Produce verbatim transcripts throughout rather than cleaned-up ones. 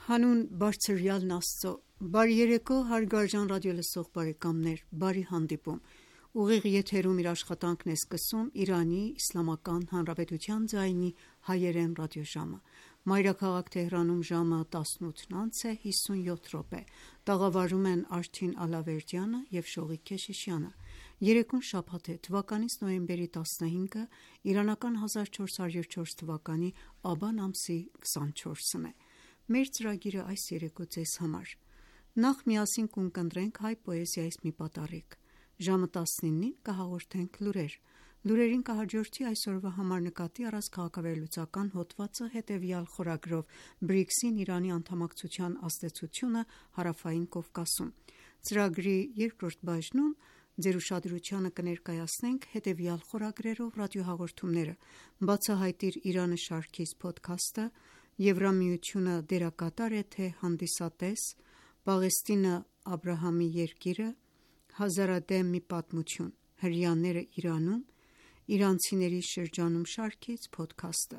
Հանուն բարձրյալն Աստծո, բարի երեկո հարգարժան ռադիոլսող բարեկամներ, բարի հանդիպում: Ուղիղ եթերում իր աշխատանքն է սկսում Իրանի Իսլամական Հանրապետության ձայնի հայերեն ռադիոժամը: Մայրաքաղաք Թեհրանում ժամը տասնութն անց է հիսունյոթ րոպե: Տաղավարում են Արթին Ալավերդյանը և Շողիկ Քեշիշյանը: Երեկոն շաբաթ է, թվականից նոյեմբերի տասնհինգը, իրանական հազար չորս հարյուր չորս թվականի աբան ամսի քսանչորսն է: Մեր ծրագիրը այս երեկո ձեզ համար: Նախ միասին կունկնդրենք հայ պոեզիայից մի պատառիկ: Ժամը տասնինին կհաղորդենք լուրեր: Լուրերին կհաջորդի այսօրվա համար նկատի առած քաղաքավերլուծական հոդվածը հետևյալ խորագրով՝ բրիքսին Իրանի անդամակցության ազդեցությունը Հարավային Կովկասում: Ծրագրի երկրորդ բաժնում ձեր ուշադրությանը կներկայացնենք հետևյալ խորագրերով ռադիոհաղորդումները՝ «Բացահայտիր Իրանը» շարքից փոդքասթը, Եվրամիությունը դերակատար է թե հանդիսատես, Պաղեստինը Աբրահամի երկիրը, Հազարադեմ մի պատմություն՝ հրեաները Իրանում, իրանցիների շրջանում շարքից փոդքասթը: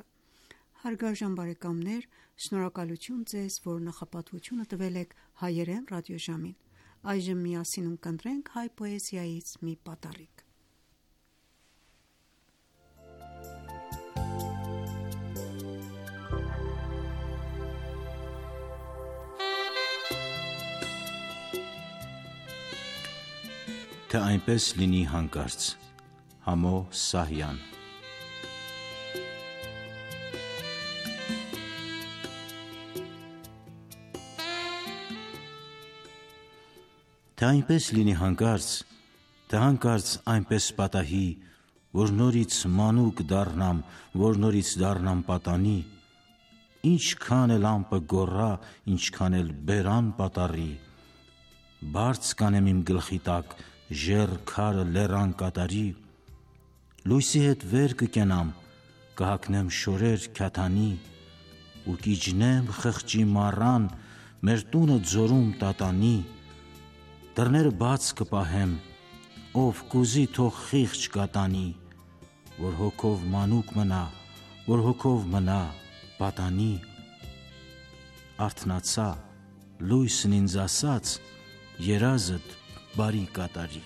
Շնորհակալություն ձեզ, որ նախապատվությունը տվել եք հայերեն ռադիոժամին: Այժմ միասին ունկնդրենք հայ պոեզիայից մի պատառիկ: Թե այնպես լինի հանկարծ Համո Սահյան: Թե այնպես լինի հանկարծ, թե հանկարծ այնպես պատահի, որ նորից մանուկ դառնամ, որ նորից դառնամ պատանի, ինչքան էլ ամպը գոռա, ինչքան էլ բերան պատառի, բարձ կանեմ իմ գլխի տակ ժեռ քարը լեռան կատարի, լույսի հետ վեր կկենամ, կհագնեմ շորեր քյաթանի, ու կիջնեմ խղճի մառան, մեր տունը ձորում տատանի, դռները բաց կպահեմ, ով կուզի թող խիղճ կատանի, որ հոգով մանուկ մնա, որ հոգով մնա պատանի: Արթնացա, լույսն ինձ ասաց, երազդ բարի կատարի: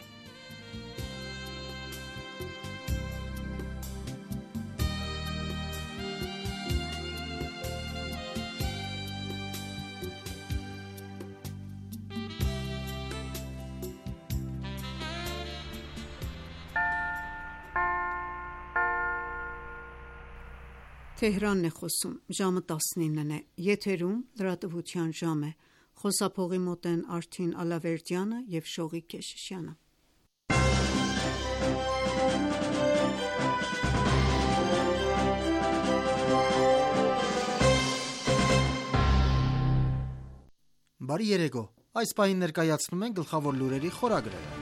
Թեհրանն է խոսում, ժամը տասնինն է, եթերում լրատվության ժամ է: Խոսափողի մոտ են Արթին Ալավերդյանը և Շողիկ Քեշիշյանը: Բարի երեկո: Այս պահին ներկայացնում ենք գլխավոր լուրերի խորագրերը: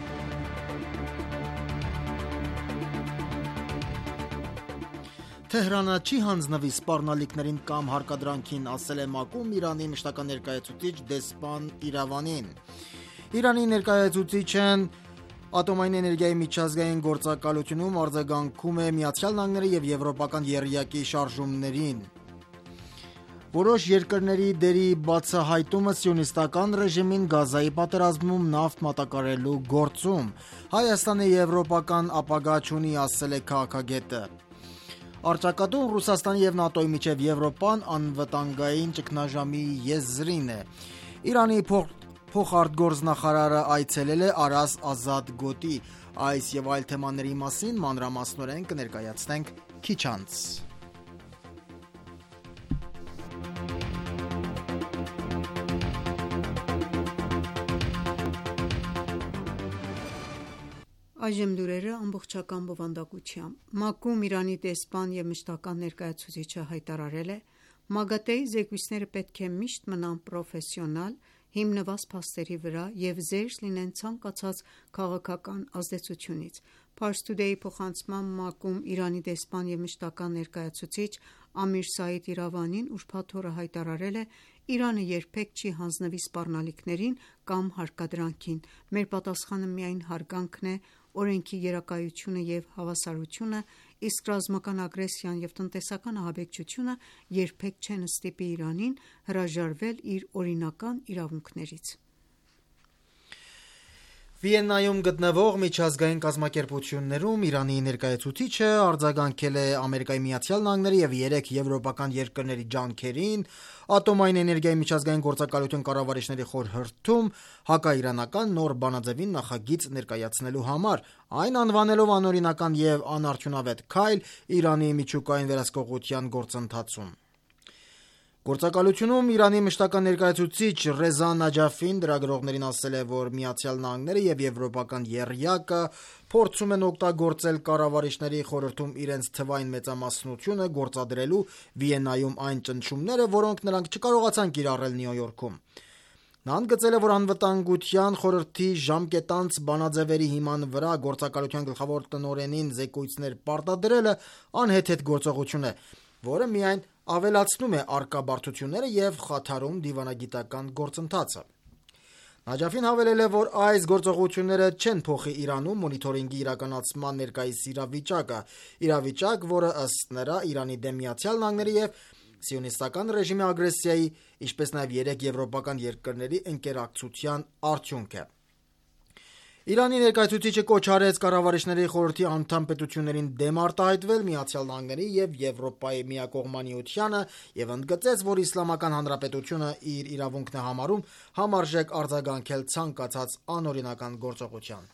Թեհրանը չի հանձնվի սպառնալիքներին կամ հարկադրանքին, ասել է ՄԱԿ-ում Իրանի մշտական ներկայացուցիչ Դեսպան Իրավանին: Իրանի ներկայացուցիչն Ատոմային էներգիայի միջազգային գործակալությունում արձագանքում է ԱՄՆ-ի և եվրոպական եռյակի շարժումներին: Որոշ երկրների դերի բացահայտումը սիոնիստական ռեժիմին Գազայի պատերազմում նավթ մատակարարելու գործում: Հայաստանը եվրոպական ապագա չունի, ասել է քաղաքագետը: Առճակատում Ռուսաստանի և ՆԱՏՕ-ի միջև Եվրոպան անվտանգային ճգնաժամի եզրին է: Իրանի փոխարտգործնախարարը այցելել է Արաս ազատ գոտի: Այս և այլ թեմաների մասին մանրամասնորեն կներկայացնենք քիչ անց: Այժմ լուրերը ամբողջական բովանդակությամբ: ՄԱԿ-ում Իրանի դեսպան և մշտական ներկայացուցիչը հայտարարել է. «ՄԱԳԱՏԷ-ի զեկույցները պետք է միշտ մնան պրոֆեսիոնալ, հիմնված փաստերի վրա և զերծ լինեն ցանկացած քաղաքական ազդեցությունից»: Pars Today-ի փոխանցմամբ ՄԱԿ-ում Իրանի դեսպան և մշտական ներկայացուցիչ Ամիր Սաիդ Իրավանին ուրբաթ օրը հայտարարել է. «Իրանը երբեք չի հանձնվի սպառնալիքներին կամ հարկադրանքին: Մեր պատասխանը միայն հարգանքն է, օրենքի գերակայությունը և հավասարությունը, իսկ ռազմական ագրեսիան եւ տնտեսական ահաբեկչությունը երբեք չեն ստիպի Իրանին հրաժարվել իր օրինական իրավունքներից։ Վիեննայում գտնվող միջազգային կազմակերպություններում Իրանի ներկայացուցիչը արձագանքել է Ամերիկայի Միացյալ Նահանգների եւ երեք եվրոպական երկրների ջանքերին ատոմային էներգիայի միջազգային գործակալություն կառավարիչների խորհրդում հակաիրանական նոր բանաձևին նախագիծ ներկայացնելու համար, այն անվանելով անօրինական եւ անարդյունավետ քայլ Իրանի միջուկային վերահսկողության գործընթացում։ Գործակալությունում Իրանի մշտական ներկայացուցիչ Ռեզա Նաջաֆին լրագրողներին ասել է, որ Միացյալ Նահանգները եւ եվրոպական եռյակը փորձում են օգտագործել կառավարիչների խորհրդում իրենց թվային մեծամասնությունը գործադրելու Վիեննայում այն ճնշումները, որոնք նրանք չկարողացան կիրառել Նյու Յորքում։ Նա ընդգծել է, որ անվտանգության խորհրդի ժամկետանց բանաձևերի հիման վրա գործակալության գլխավոր տնօրենին զեկույցներ պարտադրելը անհեթեթ գործողություն է, որը միայն ավելացնում է առկա բարդությունները եւ խաթարում դիվանագիտական գործընթացը։ Նաջաֆին հավելել է, որ այս գործողությունները չեն փոխի Իրանում մոնիթորինգի իրականացման ներկայիս իրավիճակը, իրավիճակ, որը ըստ նրա Իրանի դեմ Միացյալ Նահանգների եւ սիոնիստական ռեժիմի ագրեսիայի, ինչպես նաեւ երեք եվրոպական երկրների ընկերակցության արդյունք է։ Իրանի ներկայացուցիչը կոչ արեց կառավարիչների խորհրդի անդամ պետություններին դեմ արտահայտվել Միացյալ Նահանգների եւ Եվրոպայի միակողմանիությանը եւ ընդգծեց, որ Իսլամական Հանրապետությունը իր իրավունքն է համարում համարժեք արձագանքել ցանկացած անօրինական գործողության։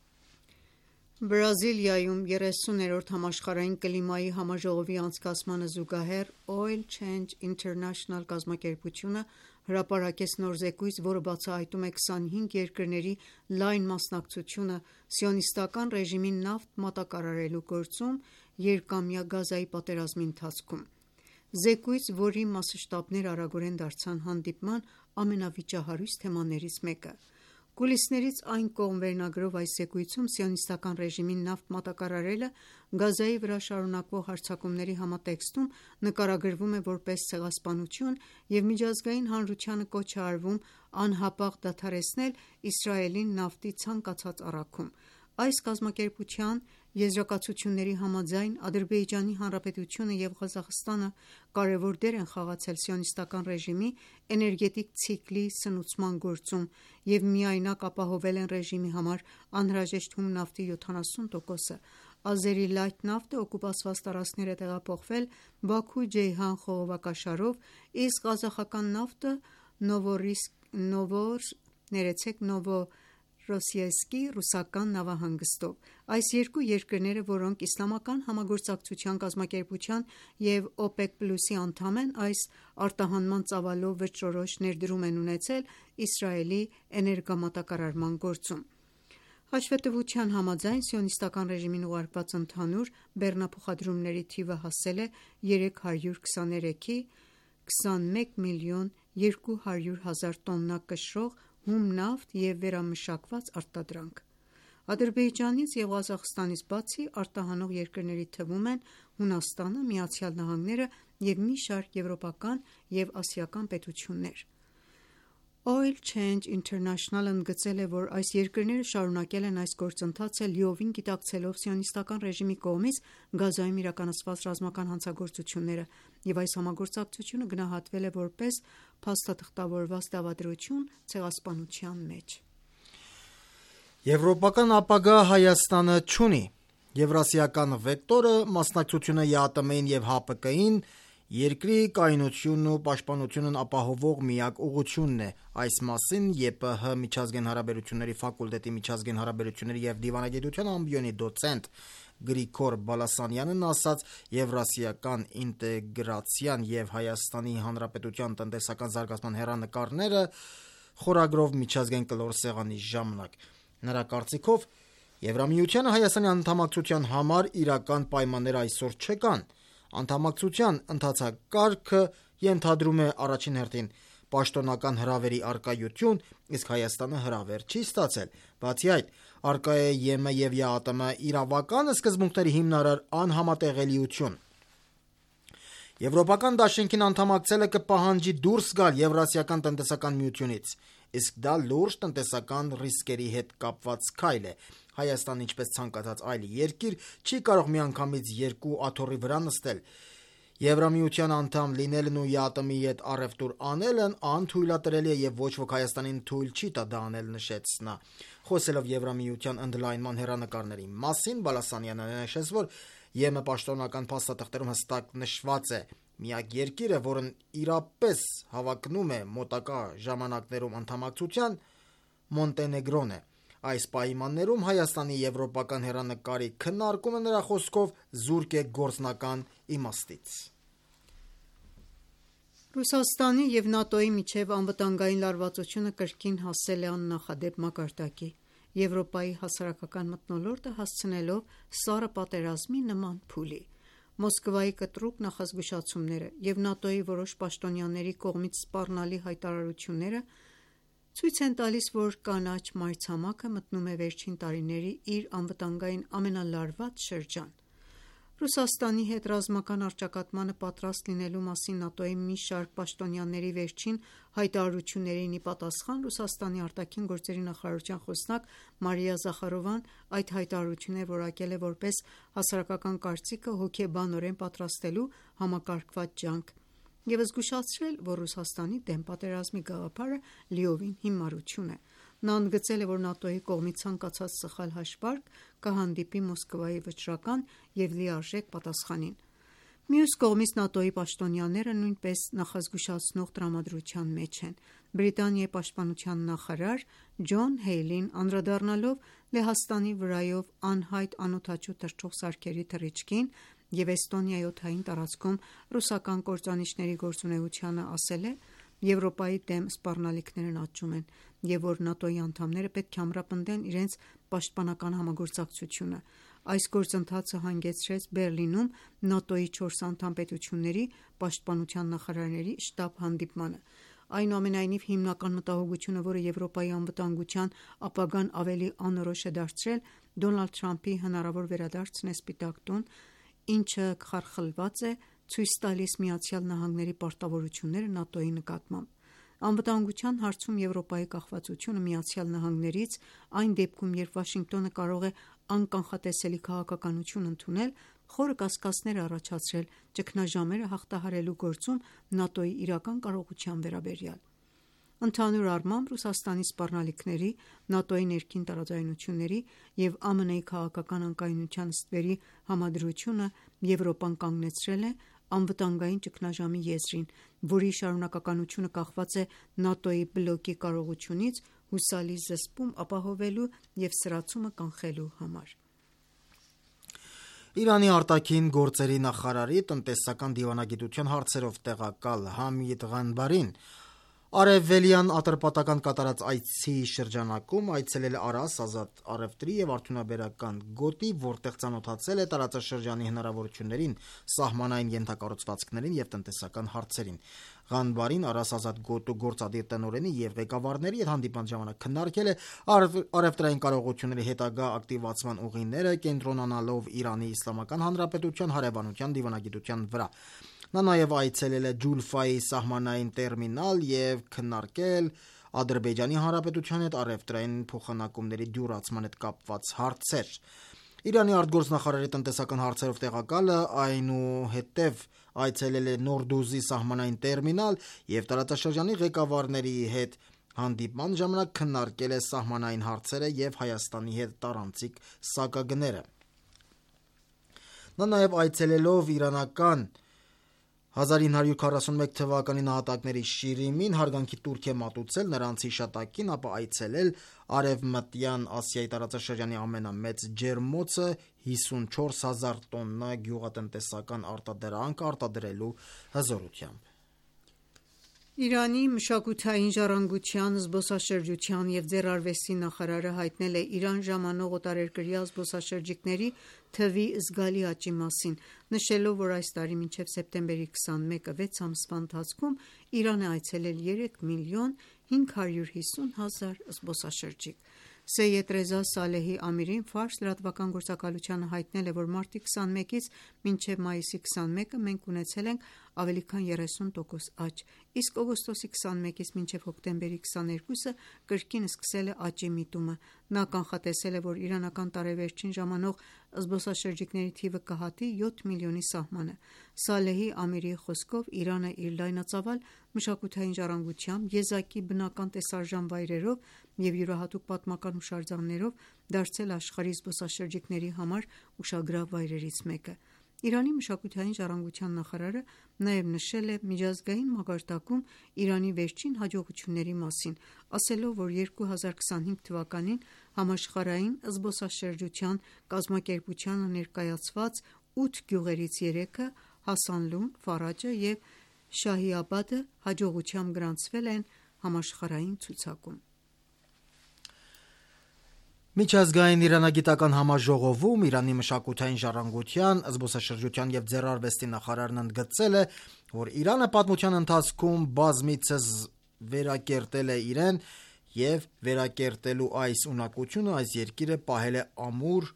Բրազիլիայում երեսուներորդ համաշխարհային կլիմայի համաժողովի անցկացմանը զուգահեռ Oil Change International կազմակերպությունը հրապարակեց նոր զեկույց, որը բացահայտում է քսանհինգ երկրների լայն մասնակցությունը սիոնիստական ռեժիմին նավթ մատակարարելու գործում երկամյա Գազայի պատերազմի ընթացքում։ Զեկույց, որի մասշտաբները արագորեն դարձան հանդիպման ամենավիճահարույց թեմաներից մեկը։ Կուլիսներից այն կողմ վերնագրով այս զեկույցում սիոնիստական ռեժիմին նավթ մատակարարելը Գազայի վրա շարունակվող հարձակումների համատեքստում նկարագրվում է որպես ցեղասպանություն եւ միջազգային հանրությանը կոչ է արվում անհապաղ դադարեցնել Իսրայելին նավթի ցանկացած առաքում։ Այս կազմակերպության եզրակացությունների համաձայն Ադրբեջանի Հանրապետությունը եւ Ղազախստանը կարևոր դեր են խաղացել սիոնիստական ռեժիմի էներգետիկ ցիկլի սնուցման գործում եւ միայնակ ապահովել են ռեժիմի համար անհրաժեշտ հում նավթի յոթանասուն տոկոսը։ Ազերի լայթ նավթը օկուպացված տարածքներ է տեղափոխվել Բաքու-Ջեյհան խողովակաշարով, իսկ ղազախական նավթը Նովորիսկ Նովոր ներեցեք Նովո Ռոսիեսկի ռուսական նավահանգստով։ Այս երկու երկրները, որոնք Իսլամական համագործակցության կազմակերպության եւ OPEC Plus-ի անդամ են, այս արտահանման ծավալով վճռորոշ ներդրում են ունեցել Իսրայելի էներգամատակարարման գործում։ Հաշվետվության համաձայն սիոնիստական ռեժիմին ուղարկված ընդհանուր բեռնափոխադրումների թիվը հասել է երեք հարյուր քսաներեքի քսանմեկ միլիոն երկու հարյուր հազար տոննա կշռող հում նավթ եւ վերամշակված արտադրանք։ Ադրբեջանից եւ Ղազախստանից բացի արտահանող երկրների թվում են Հունաստանը, Միացյալ Նահանգները եւ մի շարք եվրոպական եւ ասիական պետություններ։ Oil Change International-ը ընդգծել է, որ այս երկրները շարունակել են այս գործընթացը լիովին գիտակցելով սիոնիստական ռեժիմի կողմից Գազայում իրականացված ռազմական հանցագործությունները եւ այս համագործակցությունը գնահատվել է որպես փաստաթղթավորված դավադրություն ցեղասպանության մեջ։ Եվրոպական ապագա Հայաստանը չունի։ Եվրասիական վեկտորը մասնակցությունը ԵԱՏՄ-ին եւ ՀԱՊԿ-ին երկրի կայունությունն ու պաշտպանությունն ապահովող միակ ուղղությունն է։ Այս մասին ԵՊՀ միջազգային հարաբերությունների ֆակուլտետի միջազգային հարաբերությունների եւ դիվանագիտության ամբիոնի դոցենտ Գրիգոր Բալասանյանն ասաց Եվրասիական ինտեգրացիան եւ Հայաստանի Հանրապետության տնտեսական զարգացման հեռանկարները խորագրով միջազգային կլոր սեղանի ժամանակ։ Նրա կարծիքով Եվրամիությանը Հայաստանի անդամակցության համար իրական պայմաններ այսօր չկան։ Անդամակցության ընթացակարգը ենթադրում է առաջին հերթին պաշտոնական հրավերի առկայություն, իսկ Հայաստանը հրավեր չի ստացել։ Բացի այդ, առկա է ԵՄ եւ ԵԱՏՄ իրավական սկզբունքների հիմնարար անհամատեղելիություն։ Եվրոպական դաշինքին անդամակցելը կպահանջի դուրս գալ Եվրասիական տնտեսական միությունից։ իսկ դա լուրջ տնտեսական ռիսկերի հետ կապված քայլ է։ Հայաստանը, ինչպես ցանկացած այլ երկիր, չի կարող միանգամից երկու աթոռի վրա նստել։ Եվրամիության անդամ լինելն ու ԵԱՏՄ-ի հետ առևտուր անելն անթույլատրելի է եւ ոչ ոք Հայաստանին թույլ չի տա դա անել, նշեց նա։ Խոսելով Եվրամիության ընդլայնման հեռանկարների մասին, Բալասանյանը նշեց, որ ԵՄ պաշտոնական փաստաթղթերում հստակ նշված է միակ երկիրը, որն իրապես հավակնում է մոտակա ժամանակներում անդամակցության, Մոնտենեգրոն է։ Այս պայմաններում Հայաստանի եվրոպական հեռանկարի քննարկումը նրա խոսքով զուրկ է գործնական իմաստից։ Ռուսաստանի եւ ՆԱՏՕ-ի միջև անվտանգային լարվածությունը կրկին հասել է աննախադեպ մակարդակի, Եվրոպայի հասարակական մթնոլորտը հասցնելով սառը պատերազմի նման փուլի։ Մոսկվայի կտրուկ նախազգուշացումները եւ ՆԱՏՕ-ի որոշ պաշտոնյաների կողմից սպառնալի հայտարարությունները ցույց են տալիս, որ կանաչ մայրցամաքը մտնում է վերջին տարիների իր անվտանգային ամենալարված շրջան։ Ռուսաստանի հետ ռազմական առճակատմանը պատրաստ լինելու մասին ՆԱՏՕ-ի մի շարք պաշտոնյաների վերջին հայտարարություններին ի պատասխան Ռուսաստանի արտաքին գործերի նախարարության խոսնակ Մարիա Զախարովան այդ հայտարարությունները որակել է որպես հասարակական կարծիքը հոգեբանորեն պատրաստելու համակարգված ջանք եւ զգուշացրել, որ Ռուսաստանի դեմ պատերազմի գաղափարը լիովին հիմարություն է։ Նա ընդգծել է, որ ՆԱՏՕ-ի կողմից ցանկացած սխալ հաշվարկ կհանդիպի Մոսկվայի վճռական եւ լիարժեք պատասխանին։ Մյուս կողմից ՆԱՏՕ-ի պաշտոնյաները նույնպես նախազգուշացնող տրամադրության մեջ են։ Բրիտանիայի պաշտպանության նախարար Ջոն Հեյլին անդրադառնալով Լեհաստանի վրայով անհայտ անօդաչու թռչող սարքերի թռիչքին եւ Էստոնիայի օդային տարածքում ռուսական կործանիչների գործունեությանը ասել է. Եվրոպայի դեմ սպառնալիքներն աճում են եւ որ ՆԱՏՕ-ի անդամները պետք է ամրապնդեն իրենց պաշտպանական համագործակցությունը։ Այս գործընթացը հանգեցրեց Բերլինում ՆԱՏՕ-ի չորս անդամ պետությունների պաշտպանության նախարարների շտաբ հանդիպմանը։ Այնուամենայնիվ հիմնական մտահոգությունը, որը Եվրոպայի անվտանգության ապագան ավելի անորոշ է դարձրել, Դոնալդ Թրամփի հնարավոր վերադարձն է Սպիտակ տուն, ինչը խարխլված է ցույց տալիս Միացյալ Նահանգների պարտավորությունները ՆԱՏՕ-ի նկատմամբ։ Անվտանգության հարցում Եվրոպայի կախվածությունը Միացյալ Նահանգներից այն դեպքում, երբ Վաշինգտոնը կարող է անկանխատեսելի քաղաքականություն ընդունել, խորը կասկածներ է առաջացրել ճգնաժամերը հաղթահարելու գործում ՆԱՏՕ-ի իրական կարողության վերաբերյալ։ Ընդհանուր առմամբ Ռուսաստանի սպառնալիքների, ՆԱՏՕ-ի ներքին տարաձայնությունների եւ ԱՄՆ-ի քաղաքական անկայունության ստվերի համադրությունը Եվրոպան կանգնեցրել է անվտանգային ճգնաժամի եզրին, որի շարունակականությունը կախված է ՆԱՏՕ-ի բլոկի կարողությունից հուսալի զսպում ապահովելու եւ սրացումը կանխելու համար։ Իրանի արտաքին գործերի նախարարի տնտեսական դիվանագիտության հարցերով տեղակալ Համիդ Ղանբարին արևելյան Ատրպատական կատարած այցի շրջանակում այցելել է Արաս ազատ առևտրի եւ արդյունաբերական գոտի, որտեղ ծանոթացել է տարածաշրջանի հնարավորություններին, սահմանային ենթակառուցվածքներին եւ տնտեսական հարցերին։ Ղանբարին Արաս ազատ գոտու գործադիր տնօրենի եւ ղեկավարների հետ հանդիպման ժամանակ քննարկել է առևտրային կարողությունների հետագա ակտիվացման ուղիները, կենտրոնանալով Իրանի Իսլամական Հանրապետության հարևանության դիվանագիտության վրա։ Նա նաև այցելել է Ջուլֆայի սահմանային տերմինալ եւ քննարկել Ադրբեջանի Հանրապետության հետ առևտրային փոխանակումների դյուրացման հետ կապված հարցեր։ Իրանի արտգործնախարարի տնտեսական հարցերով տեղակալը այնուհետև այցելել է Նորդուզի սահմանային տերմինալ եւ տարածաշրջանի ղեկավարների հետ հանդիպման ժամանակ քննարկել է սահմանային հարցերը եւ Հայաստանի հետ տարանցիկ սակագները։ Նա նաև այցելելով իրանական հազար ինը հարյուր քառասունմեկ թվականի նահատակների շիրիմին հարգանքի տուրք է մատուցել նրանց հիշատակին, ապա այցելել Արևմտյան Ասիայի տարածաշրջանի ամենամեծ ջերմոցը հիսունչորս հազար տոննա գյուղատնտեսական արտադրանք արտադրելու հզորությամբ։ Իրանի մշակութային ժառանգության, զբոսաշրջության եւ ձեռարվեստի նախարարը հայտնել է Իրան ժամանող օտարերկրյա զբոսաշրջիկների թվի զգալի աճի մասին, նշելով, որ այս տարի մինչև սեպտեմբերի քսանմեկը վեց ամսվա ընթացքում Իրան է այցելել երեք միլիոն հինգ հարյուր հիսուն հազար զբոսաշրջիկ։ Սեյեդ Ռեզա Սալեհի Ամիրին Ֆարս լրատվական գործակալությանը հայտնել է, որ մարտի քսանմեկից մինչև մայիսի քսանմեկը մենք ունեցել ենք ավելի քան երեսուն տոկոս աճ, իսկ օգոստոսի քսանմեկից մինչև հոկտեմբերի քսաներկուսը կրկին սկսել է աճի միտումը։ Նա կանխատեսել է, որ իրանական տարեվերջին ժամանող զբոսաշրջիկների թիվը կհատի յոթ միլիոնի սահմանը։ Սալեհի Ամիրիի խոսքով Իրանը իր լայնածավալ մշակութային ժառանգությամբ, եզակի բնական տեսարժան վայրերով և յուրահատուկ պատմական հուշարձաններով դարձել աշխարհի զբոսաշրջիկների համար ուշագրավ վայրերից մեկը։ Իրանի մշակութային ժառանգության նախարարը նաև նշել է միջազգային մակարդակում Իրանի վերջին հաջողությունների մասին, ասելով, որ երկու հազար քսանհինգ թվականին համաշխարհային զբոսաշրջության կազմակերպությանը ներկայացված ութ գյուղերից երեքը՝ Հասանլուն, Ֆարաջը և Շահիաբադը հաջողությամբ գրանցվել են համաշխարհային ցուցակում։ Միջազգային իրանագիտական համաժողովում Իրանի մշակութային ժառանգության, զբոսաշրջության և ձեռարվեստի նախարարն ընդգծել է, որ Իրանը պատմության ընթացքում բազմիցս վերակերտել է իրեն և վերակերտելու այս ունակությունը այս երկիրը պահել է ամուր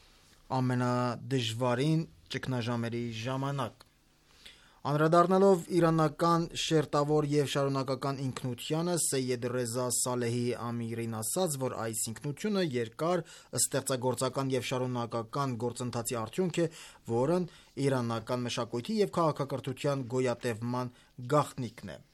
ամենադժվարին ճգնաժամերի ժամանակ։ Անդրադառնալով իրանական շերտավոր և շարունակական ինքնությանը, Սեյեդ Ռեզա Սալեհի Ամիրին ասաց, որ այս ինքնությունը երկար, ստեղծագործական և շարունակական գործընթացի արդյունք է, որն իրանական մշակույթի և քաղաքակրթության գոյատևման գաղտնիքն է։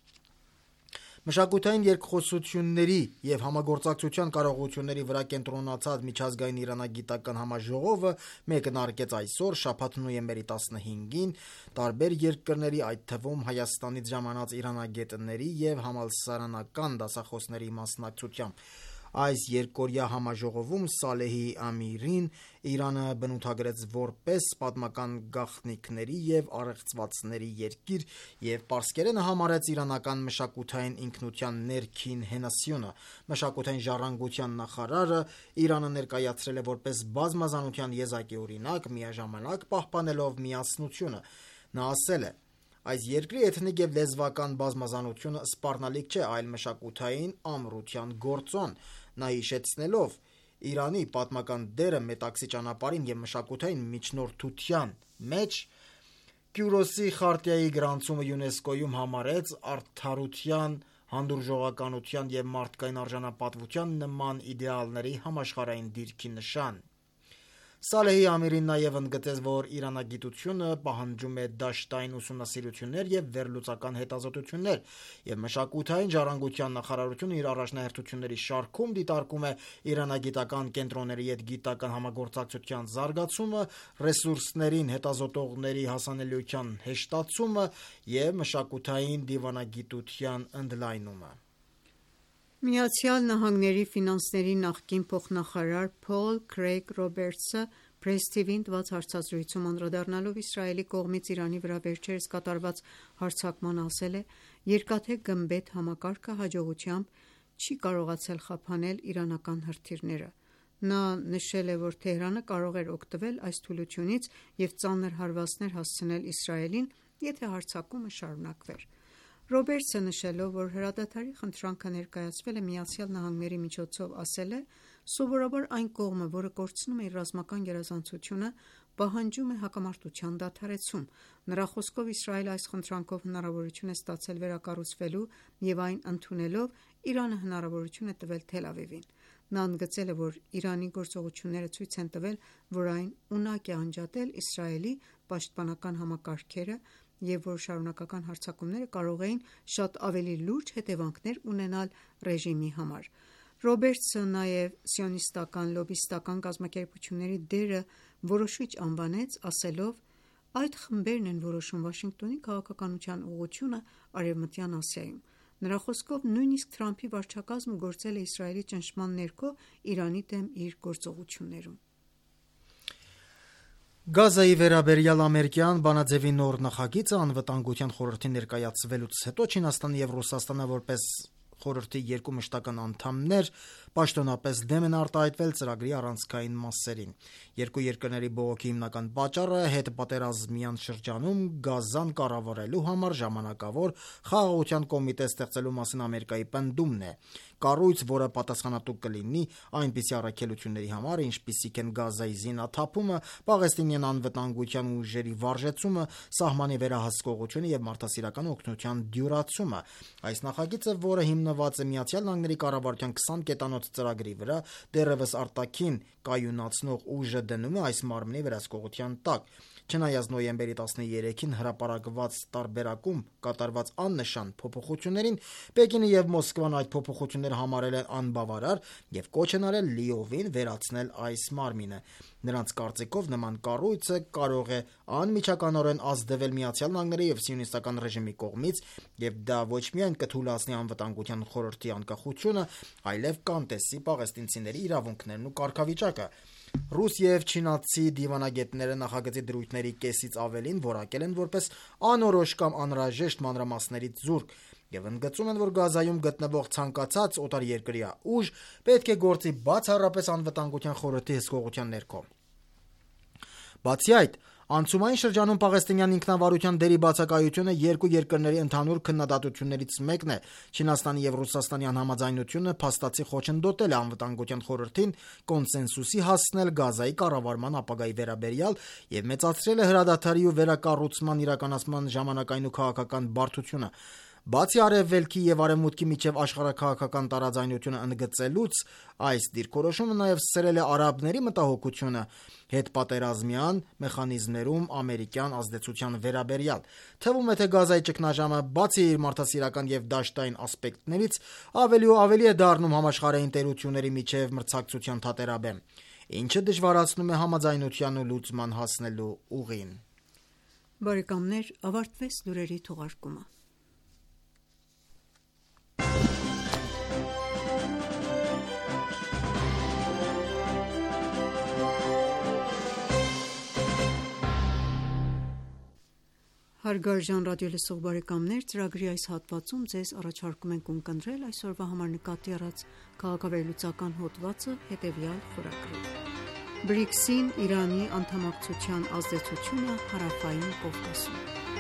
Մշակութային երկխոսությունների և համագործակցության կարողությունների վրա կենտրոնացած միջազգային իրանագիտական համաժողովը մեկնարկեց այսօր, շաբաթ նոյեմբերի տասնհինգին, տարբեր երկրների, այդ թվում Հայաստանից ժամանած իրանագետների և համալսարանական դասախոսների մասնակցությամբ։ Այս երկօրյա համաժողովում Սալեհի Ամիրին Իրանը բնութագրեց որպես պատմական գաղտնիքների և առեղծվածների երկիր և պարսկերենը համարեց իրանական մշակութային ինքնության ներքին հենասյունը։ Մշակութային ժառանգության նախարարը Իրանը ներկայացրել է որպես բազմազանության եզակի օրինակ, միաժամանակ պահպանելով միասնությունը։ Նա ասել է. «Այս երկրի էթնիկ և լեզվական բազմազանությունը սպառնալիք չէ, այլ մշակութային ամրության գործոն»։ Նա հիշեցնելով Իրանի պատմական դերը Մետաքսի ճանապարհին և մշակութային միջնորդության մեջ, Կյուրոսի խարտիայի գրանցումը ՅՈՒՆԵՍԿՕ-ում համարեց արդարության, հանդուրժողականության և մարդկային արժանապատվության նման իդեալների համաշխարհային դիրքի նշան։ Սալեհի Ամիրին նաև ընդգծեց, որ իրանագիտությունը պահանջում է դաշտային ուսումնասիրություններ և վերլուծական հետազոտություններ, և մշակութային ժառանգության նախարարությունը իր առաջնահերթությունների շարքում դիտարկում է իրանագիտական կենտրոնների հետ գիտական համագործակցության զարգացումը, ռեսուրսներին հետազոտողների հասանելիության հեշտացումը և մշակութային դիվանագիտության ընդլայնումը։ Միացյալ Նահանգների ֆինանսների նախկին փոխնախարար Փոլ Քրեյգ Ռոբերտսը Press T V-ին տված հարցազրույցում անդրադառնալով Իսրայելի կողմից Իրանի վրա վերջերս կատարված հարձակմանը ասել է. «Երկաթե գմբեթ համակարգը հաջողությամբ չի կարողացել խափանել իրանական հրթիռները»։ Նա նշել է, որ Թեհրանը կարող էր օգտվել այս թուլությունից և ծանր հարվածներ հասցնել Իսրայելին, եթե հարձակումը շարունակվեր։ Ռոբերտսը նշելով, որ հրադադարի խնդրանքը ներկայացվել է Միացյալ Նահանգների միջոցով, ասել է. «Սովորաբար այն կողմը, որը կորցնում է իր ռազմական գերազանցությունը, պահանջում է հակամարտության դադարեցում»։ Նրա խոսքով Իսրայելը այս խնդրանքով հնարավորություն է ստացել վերակառուցվելու և այն ընդունելով Իրանը հնարավորություն է տվել Թել Ավիվին։ Նա ընդգծել է, որ Իրանի գործողությունները ցույց են տվել, որ այն ունակ է անջատել Իսրայելի պաշտպանական համակարգերը և որ շարունակական հարձակումները կարող էին շատ ավելի լուրջ հետևանքներ ունենալ ռեժիմի համար։ Ռոբերտսը նաև սիոնիստական լոբբիստական կազմակերպությունների դերը որոշիչ անվանեց, ասելով. «Այդ խմբերն են որոշում Վաշինգտոնի քաղաքականության ուղղությունը Արևմտյան Ասիայում»։ Նրա խոսքով նույնիսկ Թրամփի վարչակազմը գործել է Իսրայելի ճնշման ներքո Իրանի դեմ իր գործողություններում։ Գազայի վերաբերյալ ամերիկյան բանաձևի նոր նախագիծը Անվտանգության խորհրդին ներկայացվելուց հետո Չինաստանը և Ռուսաստանը որպես խորհրդի երկու մշտական անդամներ պաշտոնապես դեմ են արտահայտվել ծրագրի առանցքային մասերին։ Երկու երկրների բողոքի հիմնական պատճառը հետպատերազմյան շրջանում Գազան կառավարելու համար ժամանակավոր խաղաղության կոմիտե ստեղծելու մասին Ամերիկայի պնդումն է։ կառույց, որը պատասխանատու կլինի այնպիսի առաքելությունների համար, ինչպիսիք են Գազայի զինաթափումը, Պաղեստինյան անվտանգության ուժերի վարժեցումը, սահմանի վերահսկողությունը եւ մարդասիրական օգնության դյուրացումը։ Այս նախագիծը, որը հիմնված է Միացյալ Նահանգների կառավարության քսան կետանոց ծրագրի վրա, դեռևս արտաքին կայունացնող ուժը դնում է այս մարմնի վերահսկողության տակ։ Չնայած նոյեմբերի տասներեքին հրապարակված տարբերակում կատարված աննշան փոփոխություններին, Պեկինը եւ Մոսկվան այդ փոփոխությունները համարել են անբավարար եւ կոչ են արել լիովին վերացնել այս մարմինը։ Նրանց կարծիքով նման կառույցը կարող է անմիջականորեն ազդվել Միացյալ Նահանգների եւ սիոնիստական ռեժիմի կողմից, եւ դա ոչ միայն կթուլացնի անվտանգության խորհրդի անկախությունը, այլև կանտեսի պաղեստինցիների իրավունքներն ու կարգավիճակը։ Ռուս եւ չինացի դիվանագետները նախագծի դրույթների կեսից ավելին որակել են որպես անորոշ կամ անհրաժեշտ մանրամասներից զուրկ եւ ընդգծում են, որ Գազայում գտնվող ցանկացած օտարերկրյա ուժ պետք է գործի բացառապես անվտանգության խորհրդի հսկողության ներքո։ Բացի այդ, անցումային շրջանում պաղեստինյան ինքնավարության դերի բացակայությունը երկու երկրների ընդհանուր քննադատություններից մեկն է։ Չինաստանի եւ Ռուսաստանի անհամաձայնությունը փաստացի խոչընդոտել է անվտանգության խորհրդին կոնսենսուսի հասնել Գազայի կառավարման ապագայի վերաբերյալ եւ մեծացրել է հրադադարի ու վերակառուցման իրականացման ժամանակային ու քաղաքական բարդությունը։ Բացի արևելքի եւ արևմուտքի միջև աշխարհաքաղաքական տարաձայնությունը ընդգծելուց, այս դիրքորոշումը նաեւ սրել է արաբների մտահոգությունը հետպատերազմյան մեխանիզմներում ամերիկյան ազդեցության վերաբերյալ։ Թվում է, թե Գազայի ճգնաժամը, բացի իր մարդասիրական եւ դաշտային ասպեկտներից, ավելի ու ավելի է դառնում համաշխարհային տերությունների միջև մրցակցության թատերաբեմ, ինչը դժվարացնում է համաձայնության ու լուծման հասնելու ուղին։ Բարեկամներ, ավարտվեց լուրերի թողարկումը։ Հարգարժան ռադիոլսող բարեկամներ, ծրագրի այս հատվածում ձեզ առաջարկում ենք ունկնդրել այսօրվա համար նկատի առած քաղաքավերլուծական հոդվածը հետևյալ խորագրով։ բրիքսին Իրանի անդամակցության ազդեցությունը հարավային Կովկասում։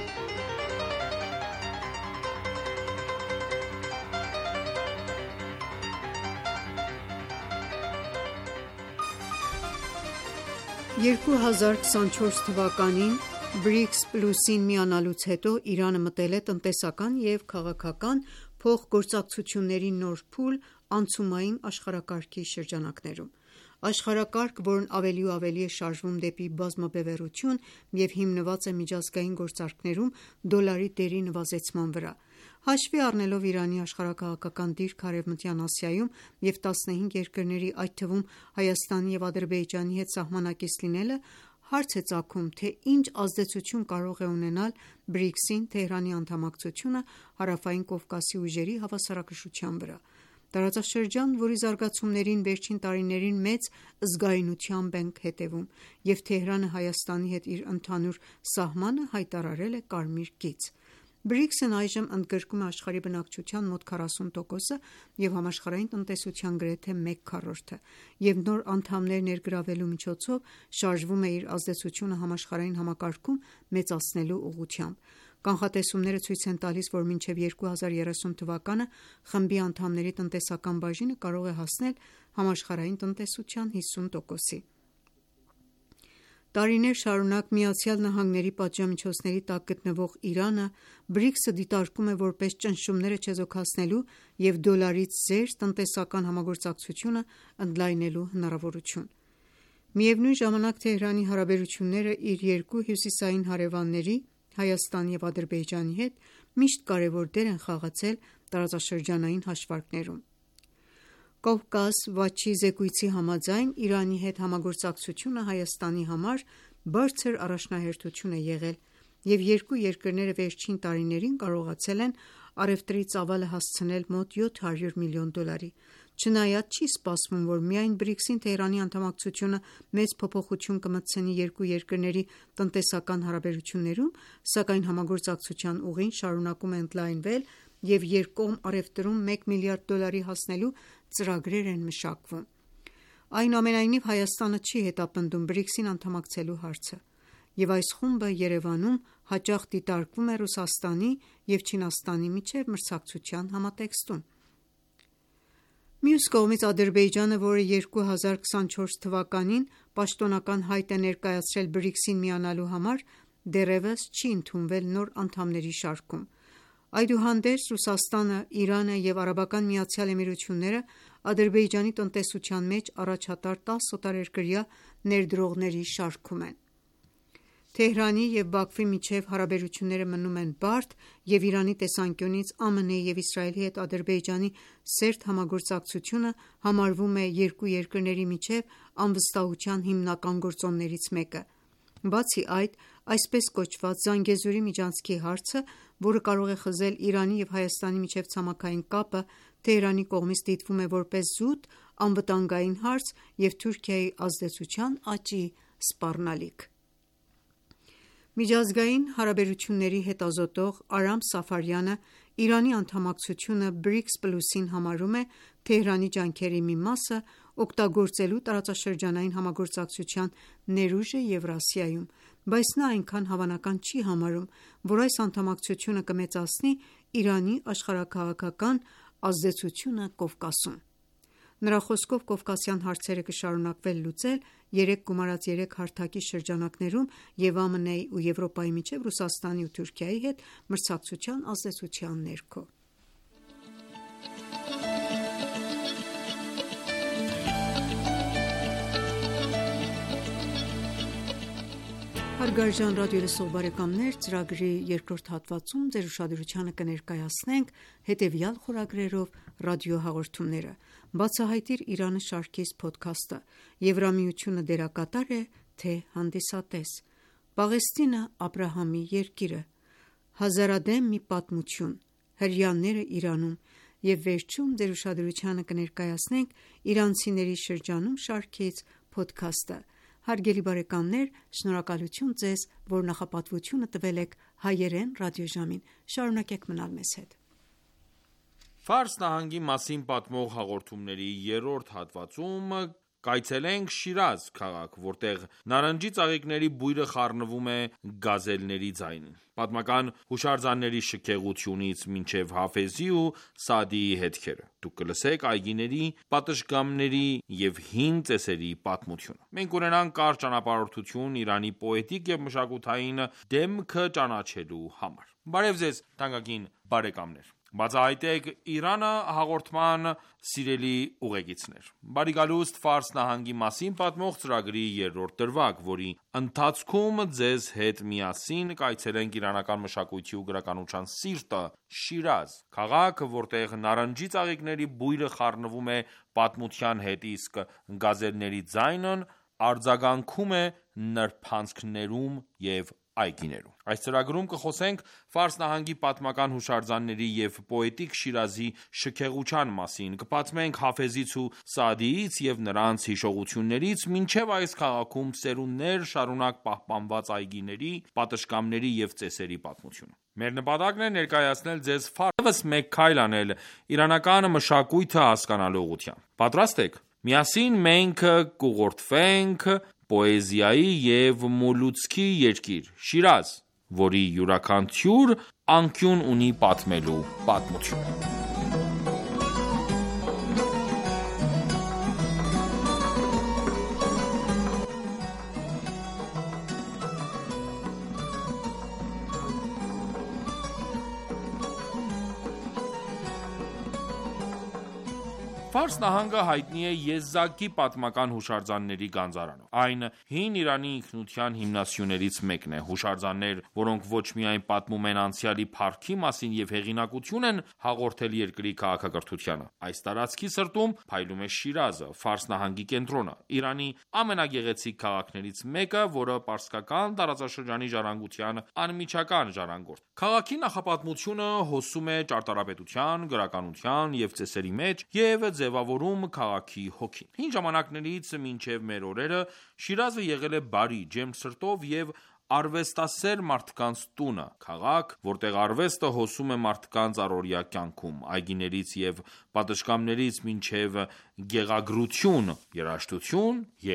երկու հազար քսանչորս թվականին բրիքս պլյուսին միանալուց հետո Իրանը մտել է տնտեսական և քաղաքական փոխգործակցությունների նոր փուլ անցումային աշխարհակարգի շրջանակներում։ Աշխարհակարգ, որն ավելի ու ավելի է շարժվում դեպի բազմաբևեռություն և հիմնված է միջազգային գործարքներում դոլարի դերի նվազեցման վրա։ Հաշվի առնելով Իրանի աշխարհաքաղաքական դիրքը Արևմտյան Ասիայում և տասնհինգ երկրների, այդ թվում Հայաստանի և Ադրբեջանի հետ սահմանակից լինելը, հարց է ծագում, թե ինչ ազդեցություն կարող է ունենալ բրիքսին Թեհրանի անդամակցությունը հարավային Կովկասի ուժերի հավասարակշռության վրա։ Տարածաշրջան, որի զարգացումներին վերջին տարիներին մեծ զգայունությամբ ենք հետևում, և Թեհրանը Հայաստանի հետ իր ընդհանուր սահմանը հայտարարել է կարմիր գիծ։ բրիքսն այժմ ընդգրկում է աշխարհի բնակչության մոտ քառասուն տոկոսը և համաշխարհային տնտեսության գրեթե մեկ քառորդը, և նոր անդամներ ներգրավելու միջոցով շարժվում է իր ազդեցությունը համաշխարհային համակարգում մեծացնելու ուղղությամբ։ Կանխատեսումները ցույց են տալիս, որ մինչև երկու հազար երեսուն թվականը խմբի անդամների տնտեսական բաժինը կարող է հասնել համաշխարհային տնտեսության հիսուն տոկոսի։ Տարիներ շարունակ Միացյալ Նահանգների պատժամիջոցների տակ գտնվող Իրանը բրիքսը դիտարկում է որպես ճնշումները չեզոքացնելու և դոլարից զերծ տնտեսական համագործակցությունը ընդլայնելու հնարավորություն։ Միևնույն ժամանակ Թեհրանի հարաբերությունները իր երկու հյուսիսային հարևանների՝ Հայաստանի և Ադրբեջանի հետ միշտ կարևոր դեր են խաղացել տարածաշրջանային հաշվարկներում։ Կովկաս վաճի զեկույցի համաձայն Իրանի հետ համագործակցությունը Հայաստանի համար բարձր առաջնահերթություն է եղել, և երկու երկրները վերջին տարիներին կարողացել են առևտրի ծավալը հասցնել մոտ յոթ հարյուր միլիոն դոլարի։ Չնայած չի սպասվում, որ միայն բրիքսին Թեհրանի անդամակցությունը մեծ փոփոխություն կմտցնի երկու երկրների տնտեսական հարաբերություններում, սակայն համագործակցության ուղին շարունակում է ընդլայնվել և երկկողմ առևտրում մեկ միլիարդ դոլարի հասնելու ծրագրեր են մշակվում։ Այնուամենայնիվ, Հայաստանը չի հետապնդում բրիքսին անդամակցելու հարցը, և այս խումբը Երևանում հաճախ դիտարկվում է Ռուսաստանի և Չինաստանի միջև մրցակցության համատեքստում։ Մյուս կողմից Ադրբեջանը, որը երկու հազար քսանչորս թվականին պաշտոնական հայտ է ներկայացրել բրիքսին միանալու համար, դեռևս չի ընդունվել նոր անդամների շարքում։ Այդուհանդերձ Ռուսաստանը, Իրանը և Արաբական Միացյալ Էմիրությունները Ադրբեջանի տնտեսության մեջ առաջատար տասը օտարերկրյա ներդրողների շարքում են։ Թեհրանի և Բաքվի միջև հարաբերությունները մնում են բարդ, և Իրանի տեսանկյունից ԱՄՆ-ի և Իսրայելի հետ Ադրբեջանի սերտ համագործակցությունը համարվում է երկու երկրների միջև անվստահության հիմնական գործոններից մեկը։ Բացի այդ, այսպես կոչված Զանգեզուրի միջանցքի հարցը, որը կարող է խզել Իրանի և Հայաստանի միջև ցամաքային կապը, Թեհրանի կողմից դիտվում է որպես զուտ անվտանգային հարց և Թուրքիայի ազդեցության աճի սպառնալիք։ Միջազգային հարաբերությունների հետազոտող Արամ Սաֆարյանը Իրանի անդամակցությունը բրիքս պլյուսին համարում է Թեհրանի ջանքերի մի մասը՝ օգտագործելու տարածաշրջանային համագործակցության ներուժը Եվրասիայում, բայց նա այնքան հավանական չի համարում, որ այս անդամակցությունը կմեծացնի Իրանի աշխարհաքաղաքական ազդեցությունը Կովկասում։ Նրա խոսքով կովկասյան հարցերը կշարունակվեն լուծել երեք գումարած երեք հարթակի շրջանակներում և ԱՄՆ-ի ու Եվրոպայի միջև Ռուսաստանի ու Թուրքիայի հետ մրցակցության ազդեցության ներքո։ Հարգարժան ռադիոլսող բարեկամներ, ծրագրի երկրորդ հատվածում ձեր ուշադրությանը կներկայացնենք հետևյալ խորագրերով ռադիոհաղորդումները. «Բացահայտիր Իրանը» շարքից փոդքասթը, Եվրամիությունը դերակատար է, թե հանդիսատես, Պաղեստինը Աբրահամի երկիրը, հազարադեմ մի պատմություն, հրեաները Իրանում և վերջում ձեր ուշադրությանը կներկայացնենք իրանցիների շրջանում շարքից փոդքասթը։ Հարգելի բարեկամներ, շնորհակալություն ձեզ, որ նախապատվությունը տվել եք հայերեն ռադիոժամին։ Շարունակեք մնալ մեզ հետ։ Ֆարս նահանգի մասին պատմող հաղորդումների երրորդ հատվածում կայցելենք Շիրազ քաղաք, որտեղ նարնջի ծաղիկների բույրը խառնվում է գազելների ձայնին։ Պատմական հուշարձանների շքեղությունից մինչև Հաֆեզի ու Սաադիի հետքերը։ Դուք կլսեք այգիների, պատշգամբների և հին ծեսերի պատմությունը։ Մենք ունենանք կարճ ճանապարհորդություն Իրանի պոետիկ և մշակութային դեմքը ճանաչելու համար։ Բարև ձեզ թանկագին բարեկամներ։ Բացահայտեք Իրանը հաղորդման սիրելի ուղեկիցներ։ Բարի գալուստ Ֆարս նահանգի մասին պատմող ծրագրի երրորդ դրվագ, որի ընթացքում ձեզ հետ միասին կայցելենք իրանական մշակույթի ու գրականության սիրտը՝ Շիրազ, քաղաք, որտեղ նարնջի ծաղիկների բույրը խառնվում է պատմության հետ, իսկ գազելների ձայնն արձագանքում է նրբանցքներում և այգիներում։ Այս ծրագրում կխոսենք Ֆարս նահանգի պատմական հուշարձանների և պոետիկ Շիրազի շքեղության մասին, կպատմենք Հաֆեզից ու Սաադիից և նրանց հիշողություններից, մինչև այս քաղաքում սերունդներ շարունակ պահպանված այգիների, պատշգամբների և ծեսերի պատմությունը։ Մեր նպատակն է ներկայացնել ձեզ Ֆարս մեկ քայլ անել իրանական մշակույթը հասկանալու ուղղությամբ։ Պատրաստ եք։ Միասին մենք կուղղորդվենք պոեզիայի և մոլուցքի երկիր՝ Շիրազ, որի յուրաքանչյուր անկյուն ունի պատմելու պատմություն։ Ֆարս նահանգը հայտնի է եզակի պատմական հուշարձանների գանձարանով։ Այն հին Իրանի ինքնության հիմնասյուներից մեկն է։ Հուշարձաններ, որոնք ոչ միայն պատմում են անցյալի փառքի մասին և հեղինակություն են հաղորդել երկրի քաղաքակրթությանը։ Այս տարածքի սրտում փայլում է Շիրազը, Ֆարս նահանգի կենտրոնը, Իրանի ամենագեղեցիկ քաղաքներից մեկը, որը պարսկական տարածաշրջանի ժառանգության անմիջական ժառանգորդ։ Քաղաքի նախապատմությունը հոսում է ճարտարապետության, գրականության և ծեսերի մեջ և ձևավորում քաղաքի հոգին։ Հին ժամանակներից մինչև մեր օրերը Շիրազը եղել է բարի, ջերմ սրտով և արվեստասեր մարդկանց տունը, քաղաք, որտեղ արվեստը հոսում է մարդկանց առօրյա կյանքում, այգիներից և պատշգամբներից մինչև գեղագրություն, երաժշտություն և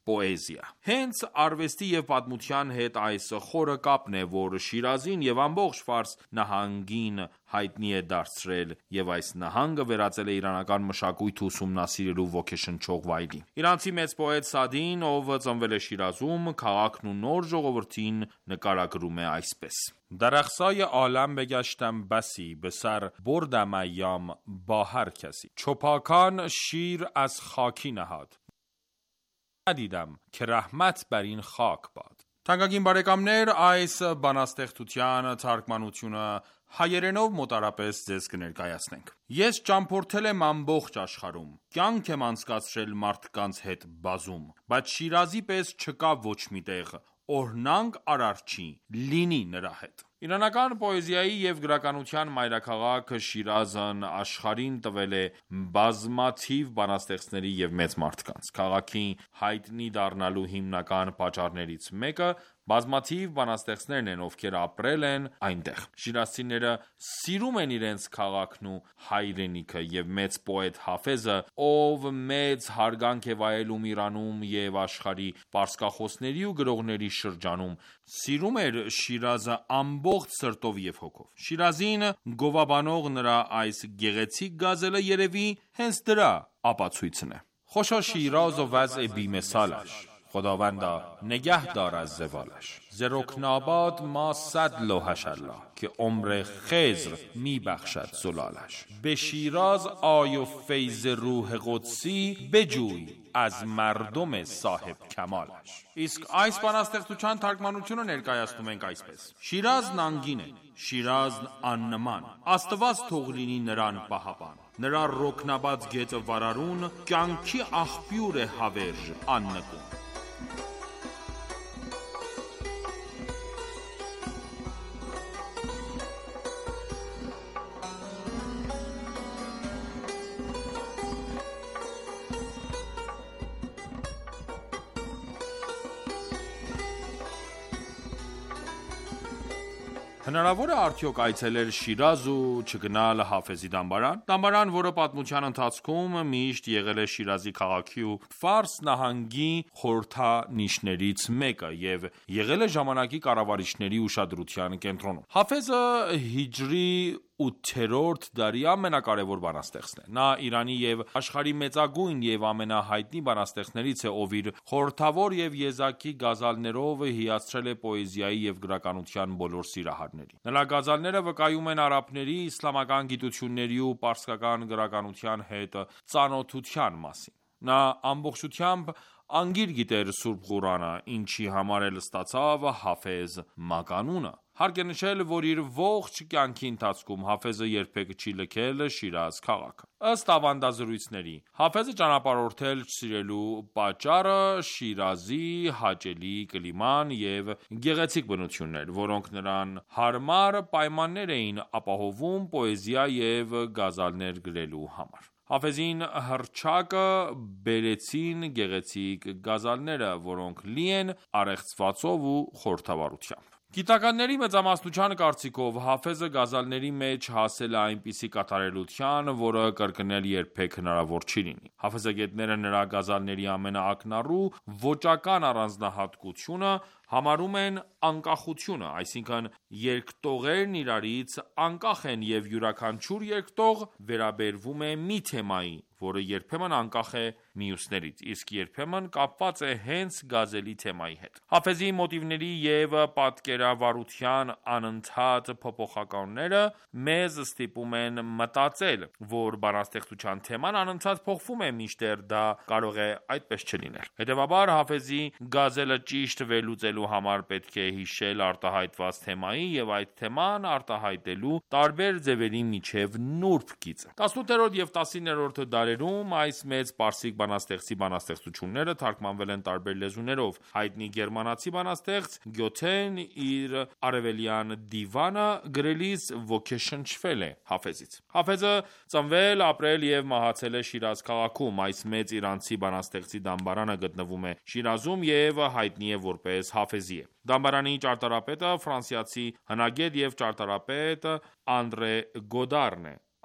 պոեզիա։ Հենց արվեստի և պատմության հետ այս խորը կապն է, որ Շիրազին և ամբողջ Ֆարս նահանգին հայտնի է դարձրել և այս նահանգը վերածել է իրանական մշակույթը ուսումնասիրելու ոգեշնչող վայրի։ Իրանցի մեծ պոետ Սաադին, ով ծնվել է Շիրազում, քաղաքն ու նոր ժողովրդին նկարագրում է այսպես. درخسای عالم بگشتم بسی به سر بردم ایام با هر کسی چوپاکان شیر از خاکی نهاد ندیدم که رحمت بر این خاک باد Թանկագին բարեկամներ, այս բանաստեղծության թարգմանությունը հայերենով մոտարապես ձեզ կներկայացնենք։ Ես ճամփորդել եմ ամբողջ աշխարհում, կյանք եմ անցկացրել մարդկանց հետ բազում, բայց Շիրազի պես չկա ոչ մի տեղ, օրհնանք Արարչի, լինի նրա հետ։ Իրանական պոեզիայի և գրականության մայրաքաղաք Շիրազն աշխարհին տվել է բազմաթիվ բանաստեղծների և մեծ մարդկանց։ Քաղաքի հայտնի դառնալու հիմնական պատճառներից մեկը բազմաթիվ բանաստեղծներն են, ովքեր ապրել են այնտեղ։ Շիրազցիները սիրում են իրենց քաղաքն ու հայրենիքը, և մեծ պոետ Հաֆեզը, ով մեծ հարգանք է վայելում Իրանում և աշխարհի պարսկախոսների ու գրողների շրջանում, սիրում էր Շիրազը ամբողջ սրտով և հոգով։ Շիրազին գովաբանող նրա այս գեղեցիկ գազելը երևի հենց դրա ապացույցն է. خوشا شیراز و وضع بی‌مثالش خداوندا نگه دار از زوالش ز رکناباد ما صد لوحش الله که عمر خضر می بخشد زلالش به شیراز آی و فیض روح قدسی بجوی از مردم صاحب کمالش Իսկ այս բանաստեղծության թարգմանությունը ներկայացնում ենք այսպես. Շիրազն անգին է, Շիրազն աննման, Աստված թող լինի նրան պահապան, նրա ռոքնաբաց գետը վարարուն, կյանքի աղբյուր է հավերժ աննկուն։ Հնարավոր է արդյոք այցելել Շիրազ ու չգնալ Հաֆեզի դամբարան։ Դամբարան, որը պատմության ընթացքում միշտ եղել է Շիրազի քաղաքի ու Ֆարս նահանգի խորհրդանիշներից մեկը և եղել է ժամանակի կառավարիչների ուշադրության կենտրոնում։ Հաֆեզը հիջրի ութերորդ դարի ամենակարևոր բանաստեղծն է։ Նա Իրանի և աշխարհի մեծագույն և ամենահայտնի բանաստեղծներից է, ով իր խորհրդավոր և եզակի գազալներով հիացրել է պոեզիայի և գրականության բոլոր սիրահարներին։ Նրա գազալները վկայում են արաբների, իսլամական գիտությունների ու պարսկական գրականության հետ ծանոթության մասին։ Նա ամբողջությամբ անգիր գիտեր Սուրբ Ղուրանը, ինչի համար էլ ստացավ Հաֆեզ մականունը։ Հարկ է նշել, որ իր ողջ կյանքի ընթացքում Հաֆեզը երբեք չի լքել Շիրազ քաղաքը։ Ըստ ավանդազրույցների, Հաֆեզը ճանապարհորդել չսիրելու պատճառը Շիրազի հաճելի կլիման և գեղեցիկ բնությունն էր, որոնք նրան հարմար պայմաններ էին ապահովում պոեզիա և գազալներ գրելու համար։ Հաֆեզին հռչակը բերեցին գեղեցիկ գազալները, որոնք լի են առեղծվածով ու խորհրդավորությամբ։ Գիտնականների մեծամասնության կարծիքով Հաֆեզը գազալների մեջ հասել է այնպիսի կատարելության, որը կրկնել երբեք հնարավոր չի լինի։ Հաֆեզագետները նրա գազալների ամենաակնառու ոճական առանձնահատկությունը համարում են անկախությունը, այսինքն երգտողերն իրարից անկախ են և յուրաքանչյուր երգտող վերաբերվում է մի թեմայի, որը երբեմն անկախ է մյուսներից, իսկ երբեմն կապված է հենց գազելի թեմայի հետ։ Հաֆեզի մոտիվների և պատկերավարության անընդհատ փոփոխությունները մեզ ստիպում են մտածել, որ բանաստեղծության թեման անընդհատ փոխվում է, մինչդեռ դա կարող է այդպես չլինել։ Հետևաբար, Հաֆեզի գազելը ճիշտ վերլուծելու համար պետք է հիշել արտահայտված թեմայի և այդ թեման արտահայտելու տարբեր ձևերի միջև նուրբ գիծը։ տասնութերորդ և տասիններորդ դարերում այս մեծ պարսիկ բանաստեղծի բանաստեղծությունները թարգմանվել են տարբեր լեզուներով։ Հայտնի գերմանացի բանաստեղծ Գյոթեն իր արևելյան դիվանը գրելիս ոգեշնչվել է Հաֆեզից։ Հաֆեզը ծնվել, ապրել և մահացել է Շիրազ քաղաքում։ Այս մեծ իրանցի բանաստեղծի դամբարանը գտնվում է Շիրազում և հայտնի է որպես Հաֆեզիե։ Դամբարանի ճարտարապետը ֆրանսիացի հնագետ և ճարտարապետ Անդրե Գոդարն է։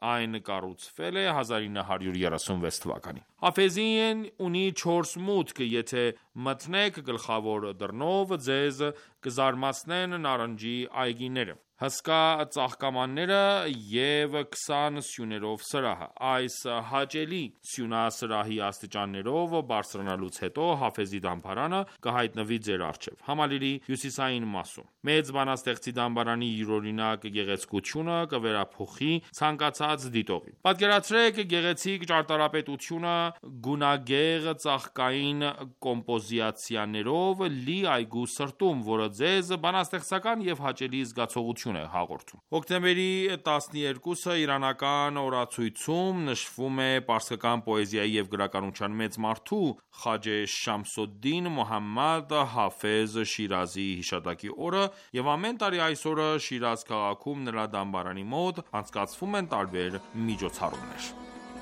Այն կառուցվել է հազար ինը հարյուր երեսունվեց թվականին։ Հաֆեզին ունի չորս մուտք, եթե մտնեք գլխավոր դռնով, ձեզ կզարմացնեն նարնջի այգիները, հսկա ծաղկամանները և քսան սյուներով սրահը։ Այս հաճելի սյունասրահի աստիճաններով բարձրանալուց հետո Հաֆեզի դամբարանը կհայտնվի ձեր առջև, համալիրի հյուսիսային մասում։ Մեծ բանաստեղծի դամբարանի յուրօրինակ գեղեցկությունը կվերափոխի ցանկացած դիտողի։ Պատկերացրեք գեղեցիկ ճարտարապետությունը գունագեղ ծաղկային կոմպոզիցիաներով լի այգու սրտում, որը ձեզ բանաստեղծական և հաճելի զգացողություն է հաղորդում։ Հոկտեմբերի տասներկուսը իրանական օրացույցում նշվում է պարսկական պոեզիայի և գրականության մեծ մարդու Խաջե Շամսոդդին Մոհամմադ Հաֆեզ Շիրազիի հիշատակի օրը, և ամեն տարի այս օրը Շիրազ քաղաքում նրա դամբարանի մոտ անցկացվում են տարբեր միջոցառումներ։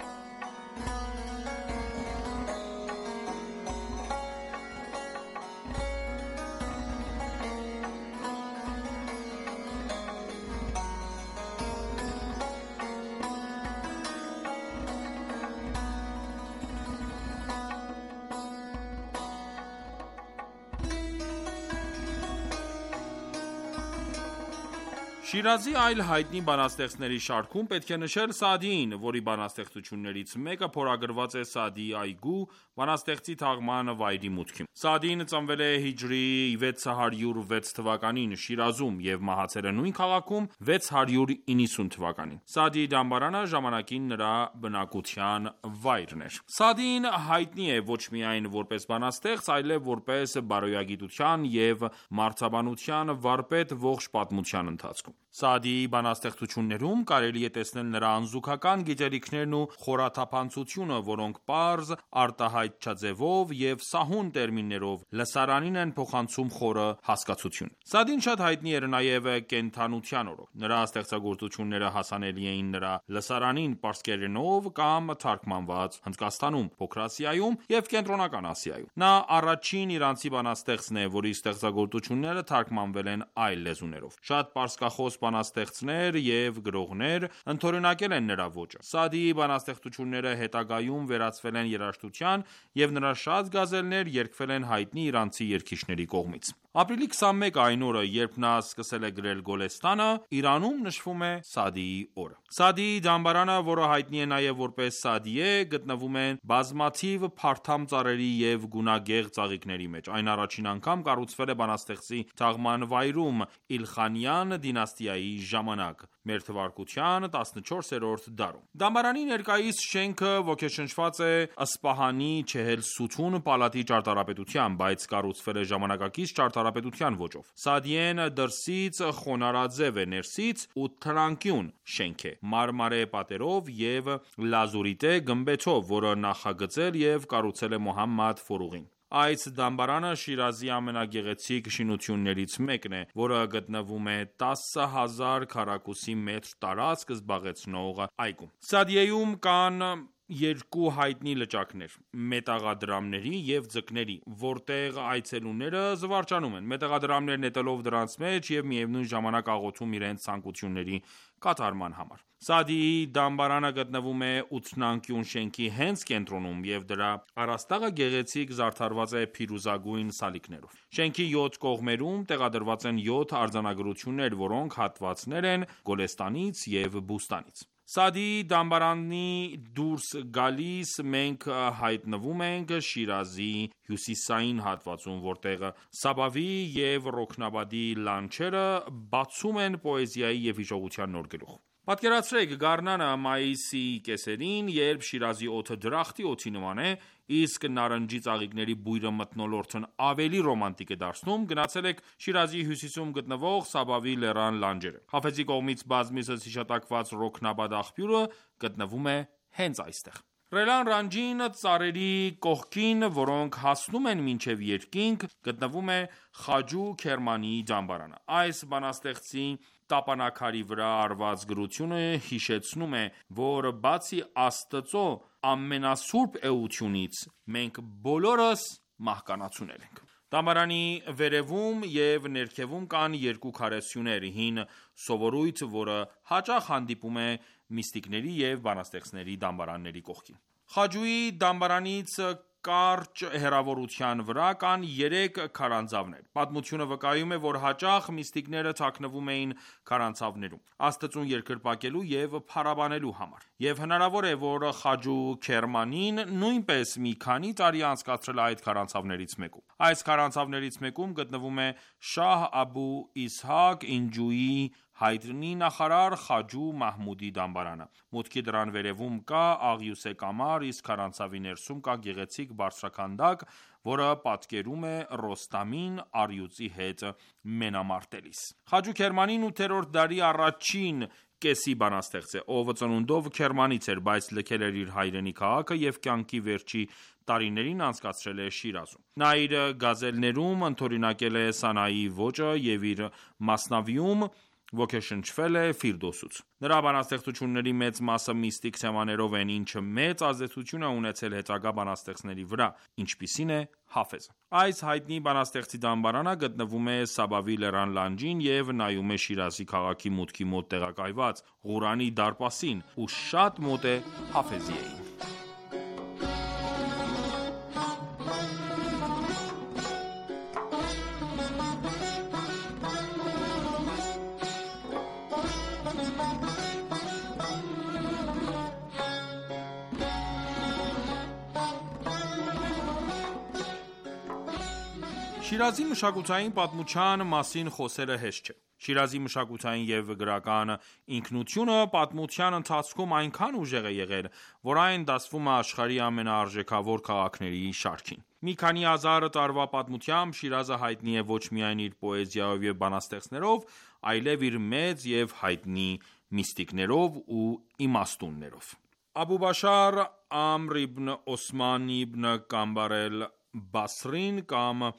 Շիրազի այլ հայտնի բանաստեղծների շարքում պետք է նշել Սաադիին, որի բանաստեղծություններից մեկը փորագրված է Սաադիի այգու բանաստեղծի թաղման վայրի մուտքին։ Սաադին ծնվել է հիջրի վեց հարյուր վեց թվականին Շիրազում և մահացել է նույն քաղաքում վեց հարյուր իննսուն թվականին։ Սաադիի դամբարանը ժամանակին նրա բնակության վայրն էր։ Սաադին հայտնի է ոչ միայն որպես բանաստեղծ, այլև որպես բարոյագիտության և մարդաբանության վարպետ ողջ պատմության ընթացքում։ Սաադիի բանաստեղծություններում կարելի է տեսնել նրա անզուգական գիտելիքներն ու խորաթափանցությունը, որոնք պարզ, արտահայտչաձևով և սահուն տերմիններով լսարանին են փոխանցում խորը հասկացություն։ Սաադին շատ հայտնի էր նաև կենդանության օրոք։ Նրա ստեղծագործությունները հասանելի էին նրա լսարանին պարսկերենով կամ թարգմանված Հնդկաստանում, Փոքր Ասիայում և Կենտրոնական Ասիայում։ Նա առաջին իրանցի բանաստեղծն է, որի ստեղծագործությունները թարգմանվել են այլ լեզուներով։ Շատ պարսկախոս բանաստեղծներ և գրողներ ընդօրինակել են նրա ոճը։ Սաադիի բանաստեղծությունները հետագայում վերածվել են երաժշտության, և նրա շատ գազելներ երգվել են հայտնի իրանցի երգիչների կողմից։ Ապրիլի քսանմեկը այն օրը, երբ նա սկսել է գրել Գոլեստանը, Իրանում նշվում է Սաադիի օրը։ Սաադիի դամբարանը, որը հայտնի է նաև որպես Սաադիե, գտնվում է բազմաթիվ փարթամ ծառերի և գունագեղ ծաղիկների մեջ։ Այն առաջին անգամ կառուցվել է բանաստեղծի թաղման վայրում Իլխանյան դինաստիայի ժամանակ՝ մեր թվարկության տասնչորսերորդ դարում։ Դամբարանի ներկայիս շենքը ոգեշնչված է Սպահանի Չեհել-Սութուն պալատի ճարտարապետությամբ, բայց կառուցվել է ժամանակակից ճարտարապետության ոճով։ Սաադիեն դրսից խոնարհաձև է, ներսից ութանկյուն շենք է՝ մարմարե պատերով և լազուրիտե գմբեթով, որը նախագծել և կառուցել է Մոհամմադ Ֆորուղին։ Այս դամբարանը Շիրազի ամենագեղեցիկ շինություններից մեկն է, որը գտնվում է տասը հազար քառակուսի մետր տարածք զբաղեցնող այգում։ Սաադիեում կան երկու հայտնի լճակներ՝ մետաղադրամների և ձկների, որտեղ այցելուները զվարճանում են, մետաղադրամներ նետելով դրանց մեջ և միևնույն ժամանակ աղոթում իրենց ցանկությունների կատարման համար։ Սաադիի դամբարանը գտնվում է ութնանկյուն շենքի հենց կենտրոնում, և դրա առաստաղը գեղեցիկ զարդարված է փիրուզագույն սալիկներով։ Շենքի յոթ կողմերում տեղադրված են յոթ արձանագրություններ, որոնք հատվածներ են Գոլեստանից և Բուստանից։ Սաադիի դամբարանի դուրս գալիս մենք հայտնվում ենք Շիրազի հյուսիսային հատվածում, որտեղ Սաբավի և Ռոքնաբադի լանջերը բացում են պոեզիայի և հիշողության նոր գլուխ։ Պատկերացրեք գարնանը մայիսի կեսերին, երբ Շիրազի օդը դրախտի օդի նման է, իսկ նարնջի ծաղիկների բույրը մթնոլորտն ավելի ռոմանտիկ է դարձնում, գնացել եք Շիրազի հյուսիսում գտնվող Սաբավի լեռան լանջերը։ Հաֆեզի կողմից բազմիցս հիշատակված Ռոքնաբադ աղբյուրը գտնվում է հենց այստեղ։ Ռելան Ռանջին ծառերի կողքին, որոնք հասնում են մինչև երկինք, գտնվում է Խաջու Քերմանիի դամբարանը։ Այս բանաստեղծի տապանաքարի վրա արված գրությունը հիշեցնում է, որ բացի Աստծո ամենասուրբ էությունից, մենք բոլորս մահկանացուներ ենք։ Դամբարանի վերևում և ներքևում կան երկու քարե սյուներ՝ հին սովորույթ, որը հաճախ հանդիպում է միստիկների և բանաստեղծների դամբարանների կողքին։ Խաջուի դամբարանից կարճ հեռավորության վրա կան երեք քարանձավներ։ Պատմությունը վկայում է, որ հաճախ միստիկները թաքնվում էին քարանձավներում, Աստծուն երկրպագելու և փառաբանելու համար, և հնարավոր է, որ Խաջու Քերմանին նույնպես մի քանի տարի անցկացրել է այդ քարանձավներից մեկում։ Այս քարանձավներից մեկում գտնվում է Շահ Աբու Իսհակ Ինջուիի հայտնի նախարար Խաջու Մահմուդի դամբարանը։ Մուտքի դռան վերևում կա աղյուսե կամար, իսկ քարանձավի ներսում կա գեղեցիկ բարձրաքանդակ, որը պատկերում է Ռոստամին առյուծի հետ մենամարտելիս։ Խաջու Քերմանին ութերորդ դարի առաջին կեսի բանաստեղծ է, ով ծնունդով քերմանից էր, բայց լքել էր իր հայրենի քաղաքը և կյանքի վերջի տարիներին անցկացրել է Շիրազում։ Նա իր գազելներում ընդօրինակել է Սանայի ոճը և իր մասնավիում ոգեշնչվել է Ֆիրդոսուց։ Նրա բանաստեղծությունների մեծ մասը միստիկ թեմաներով են, ինչը մեծ ազդեցություն է ունեցել հետագա բանաստեղծների վրա, ինչպիսին է Հաֆեզը։ Այս հայտնի բանաստեղծի դամբարանը գտնվում է Սաբավի լեռան լանջին և նայում է Շիրազի քաղաքի մուտքի մոտ տեղակայված Ղուրանի դարպասին ու շատ մոտ է Հաֆեզիեին։ Շիրազի մշակութային պատմության մասին խոսելը հեշտ չէ։ Շիրազի մշակութային և գրական ինքնությունը պատմության ընթացքում այնքան ուժեղ է եղել, որ այն դասվում է աշխարհի ամենաարժեքավոր քաղաքների շարքին։ Մի քանի հազար տարվա պատմությամբ Շիրազը հայտնի է ոչ միայն իր պոեզիայով և բանաստեղծներով, այլև իր մեծ և հայտնի միստիկներով ու իմաստուններով։ Աբու Բաշար Ամր իբն Օսման իբն Կամբար էլ-Բասրին կամ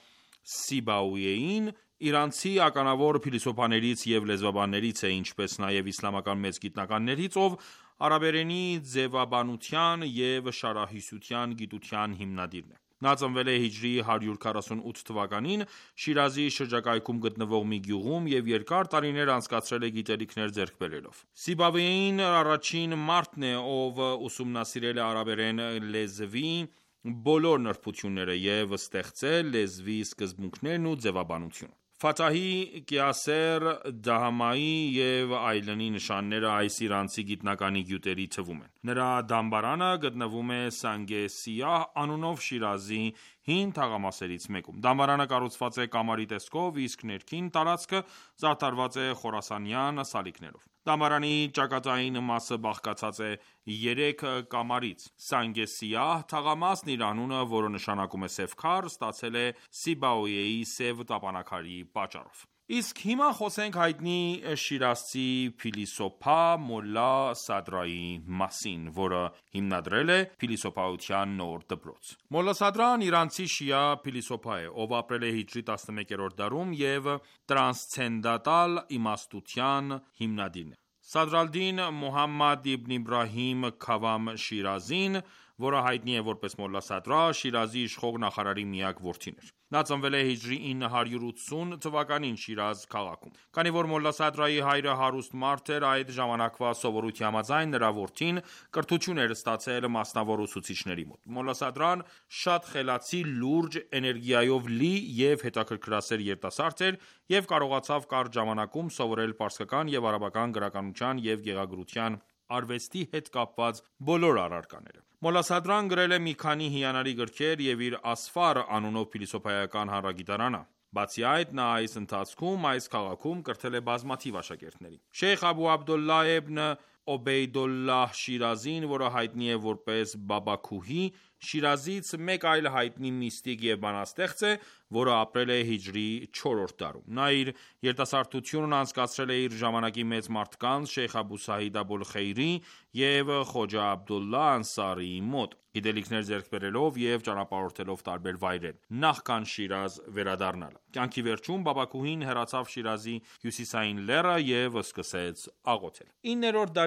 Սիբաուիին իրանցի ականավոր փիլիսոփաներից և լեզվաբաններից է, ինչպես նաև իսլամական մեծ գիտնականներից, ով արաբերենի ձևաբանության և շարահյուսության գիտության հիմնադիրն է։ Նա ծնվել է հիջրեթի հարյուր քառասունութ թվականին Շիրազի շրջակայքում գտնվող մի գյուղում և երկար տարիներ անցկացրել է գիտելիքներ ձեռք բերելով։ Սիբավեին առաջին մարդն է, ով ուսումնասիրել է արաբերեն լեզվի բոլոր նրբությունները և ստեղծել լեզվի սկզբունքներն ու ձևաբանությունը։ Ֆաթահի, Կիասեր, Դահամայի և այլնի նշանները այս իրանցի գիտնականի գյուտերի թվում են։ Նրա դամբարանը գտնվում է Սանգե Սիահ անունով Շիրազի հին թաղամասերից մեկում։ Դամբարանը կառուցված է կամարի տեսքով, իսկ ներքին տարածքը զարդարված է խորասանյան սալիկներով։ Դամբարանի ճակատային մասը բաղկացած է երեք կամարից։ Սանգե Սիահ թաղամասն իր անունը, որը նշանակում է սև քար, ստացել է Սիբաուիեի սև տապանաքարի պատճառով։ Իսկ հիմա խոսենք հայտնի շիրազցի փիլիսոփա Մոլլա Սադրայի մասին, որը հիմնադրել է փիլիսոփայության նոր դպրոց։ Մոլլա Սադրան իրանցի շիա փիլիսոփա է, ով ապրել է հիջրեթի տասնմեկերորդ դարում և տրանսցենդենտալ իմաստության հիմնադիրն է։ Սադր ալ-Դին Մուհամմադ իբն Իբրահիմ Քավամ Շիրազին, որը հայտնի է որպես Մոլլա Սադրա, Շիրազի իշխող նախարարի միակ որդին էր։ Նա ծնվել է հիջրեթի ինը հարյուր ութսուն թվականին Շիրազ քաղաքում։ Քանի որ Մոլլա Սադրայի հայրը հարուստ մարդ էր, այդ ժամանակվա սովորույթի համաձայն նրա որդին կրթություն էր ստացել մասնավոր ուսուցիչների մոտ։ Մոլլա Սադրան շատ խելացի, լուրջ, էներգիայով լի և հետաքրքրասեր երիտասարդ էր և կարողացավ կարճ ժամանակում սովորել պարսկական և արաբական գրականության և գեղագրության արվեստի հետ կապված բոլոր առարկաները։ Մոլլա Սադրան գրել է մի քանի հիանալի գրքեր և իր Ասֆար անունով փիլիսոփայական հանրագիտարանը։ Բացի այդ, նա այս ընթացքում այս քաղաքում կրթել է բազմաթիվ աշակերտների։ Շեյխ Աբու Աբդոլլահ իբն Օբեյդոլլահ Շիրազին, որը հայտնի է որպես Բաբաքուհի, Շիրազից մեկ այլ հայտնի միստիկ և բանաստեղծ է, որը ապրել է հիջրեթի չորրորդ դարում։ Նա իր երիտասարդությունն անցկացրել է իր ժամանակի մեծ մարդկանց Շեյխ Աբու Սահիդ Աբուլ-Խեյրի և Խոջա Աբդոլլահ Անսարիի մոտ, գիտելիքներ ձեռք բերելով և ճանապարհորդելով տարբեր վայրեր, նախքան Շիրազ վերադառնալը։ Կյանքի վերջում Բաբաքուհին հեռացավ Շիրազի հյուսիսային լեռը և սկսեց աղոթել։ իններորդ դարի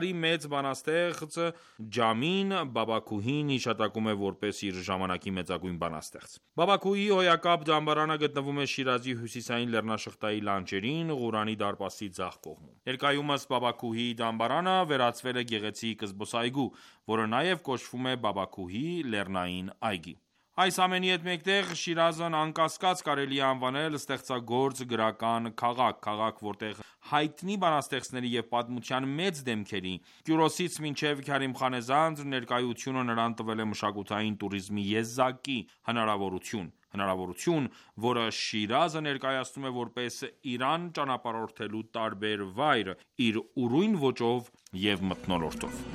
Իրանի մեծ բանաստեղծ Ջամին Բաբաքուհին հիշատակում է որպես իր ժամանակի մեծագույն բանաստեղծ։ Բաբաքուհի հոյակապ դամբարանը գտնվում է Շիրազի հյուսիսային լեռնաշղթայի լանջերին, Ղուրանի դարպասի ձախ կողմում։ Ներկայումս Բաբաքուհի դամբարանը վերածվել է գեղեցիկ զբոսայգու, որը նաև կոչվում է Բաբաքուհի լեռնային այգի։ Այս ամենի հետ մեկտեղ Շիրազն անկասկած կարելի է անվանել ստեղծագործ գրական քաղաք, քաղաք, որտեղ հայտնի բանաստեղծների և պատմության մեծ դեմքերի՝ Կյուրոսից մինչև Քարիմ Խանեզանդ ներկայությունը նրան տվել է մշակութային տուրիզմի եզակի հնարավորություն, հնարավորություն, որը Շիրազը ներկայացնում է որպես Իրան ճանապարհորդելու տարբեր վայր՝ իր ուրույն ոճով և մթնոլորտով։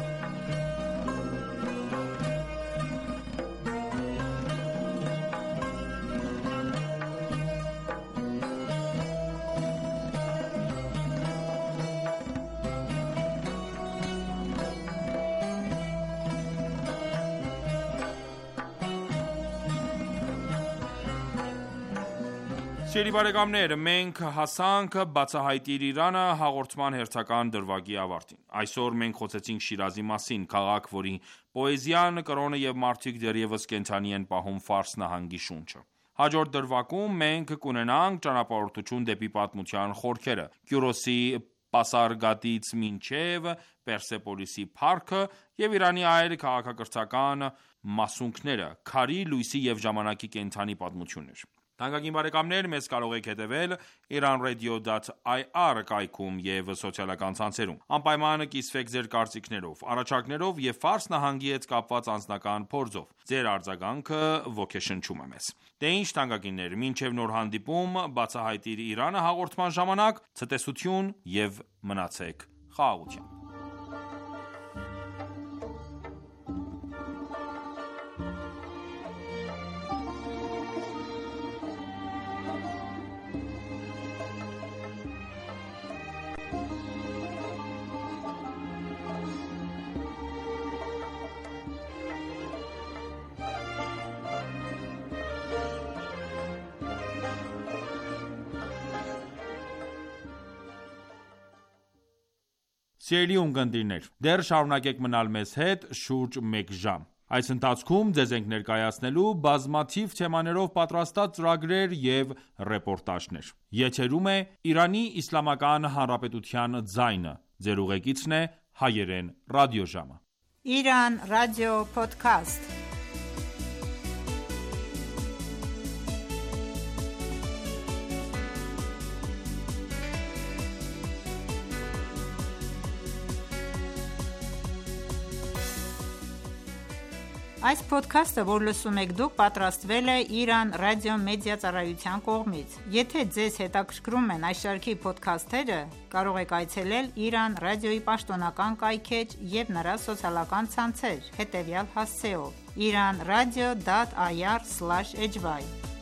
Սիրելի բարեկամներ, մենք հասանք «Բացահայտիր Իրանը» հաղորդման հերթական դրվագի ավարտին։ Այսօր մենք խոսեցինք Շիրազի մասին, քաղաք, որի պոեզիան, կրոնը և մարդիկ դեռևս կենդանի են պահում Ֆարս նահանգի շունչը։ Հաջորդ դրվագում մենք կունենանք ճանապարհորդություն դեպի պատմության խորքերը՝ Կյուրոսի Պասարգադից մինչև Պերսեպոլիսի փառքը և Իրանի այլ քաղաքակրթական մասունքները, քարի, լույսի և ժամանակի կենդանի պատմություններ։ Թանկագին բարեկամներ, մեզ կարող եք հետևել իրանradio dot i r կայքում և սոցիալական ցանցերում։ Անպայման կիսվեք ձեր կարծիքներով, առաջարկներով և Ֆարս նահանգի հետ կապված անձնական փորձով։ Ձեր արձագանքը ոգեշնչում է մեզ։ Դե ինչ թանկագիններ, մինչև նոր հանդիպում «Բացահայտիր Իրանը» հաղորդման ժամանակ, ցտեսություն և մնացեք խաղաղությամբ։ Սիրելի ունկնդիրներ, դեռ շարունակեք մնալ մեզ հետ շուրջ մեկ ժամ։ Այս ընթացքում ձեզ ենք ներկայացնելու բազմաթիվ թեմաներով պատրաստած ծրագրեր և ռեպորտաժներ։ Եթերում է Իրանի Իսլամական Հանրապետության ձայնը։ Ձեր ուղեկիցն է հայերեն ռադիոժամը։ Իրան ռադիո փոդքասթ։ Այս փոդքասթը, որ լսում եք դուք, պատրաստվել է Իրան ռադիո մեդիա ծառայության կողմից։ Եթե ձեզ հետաքրքրում են այս շարքի փոդքասթերը, կարող եք այցելել Իրան ռադիոյի պաշտոնական կայքէջ և նրա սոցիալական ցանցեր հետևյալ հասցեով՝ iranradio dot i r slash h y։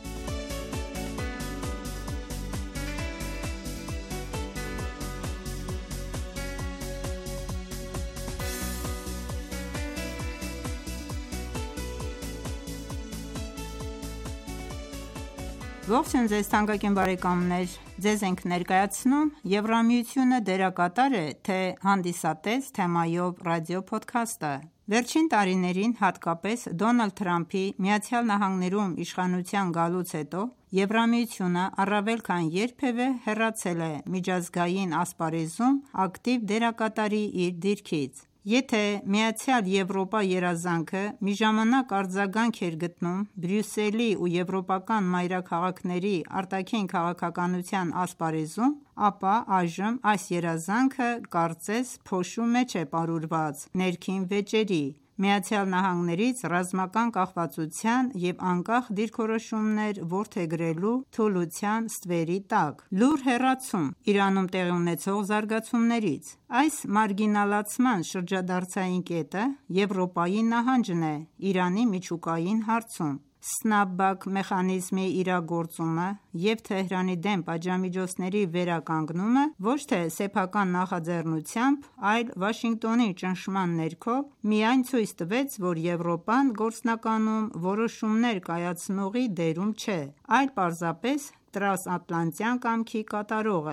Ողջույն ձեզ թանկագին բարեկամներ, ձեզ ենք ներկայացնում Եվրամիությունը դերակատար է, թե հանդիսատես թեմայով ռադիո փոդքասթը։ Վերջին տարիներին, հատկապես Դոնալդ Թրամփի ԱՄՆ-ում իշխանության գալուց հետո, Եվրամիությունը առավել քան երբևէ հեռացել է միջազգային ասպարեզում ակտիվ դերակատարի իր դիրքից։ Եթե Միացյալ Եվրոպա երազանքը մի ժամանակ արձագանք էր գտնում Բրյուսելի ու եվրոպական մայրաքաղաքների արտաքին քաղաքականության ասպարեզում, ապա այժմ այս երազանքը կարծես փոշու մեջ է պարուրված ներքին վեճերի, ԱՄՆ-ից ռազմական կախվածության և անկախ դիրքորոշումներ որդեգրելու թուլության ստվերի տակ։ Լուռ հեռացում Իրանում տեղի ունեցող զարգացումներից։ Այս մարգինալացման շրջադարձային կետը Եվրոպայի նահանջն է Իրանի միջուկային հարցում։ Սնապբաք մեխանիզմի իրագործումը և Թեհրանի դեմ պատժամիջոցների վերականգնումը ոչ թե սեփական նախաձեռնությամբ, այլ Վաշինգտոնի ճնշման ներքո միայն ցույց տվեց, որ Եվրոպան գործնականում որոշումներ կայացնողի դերում չէ, այլ պարզապես տրանսատլանտյան կամքի կատարող է։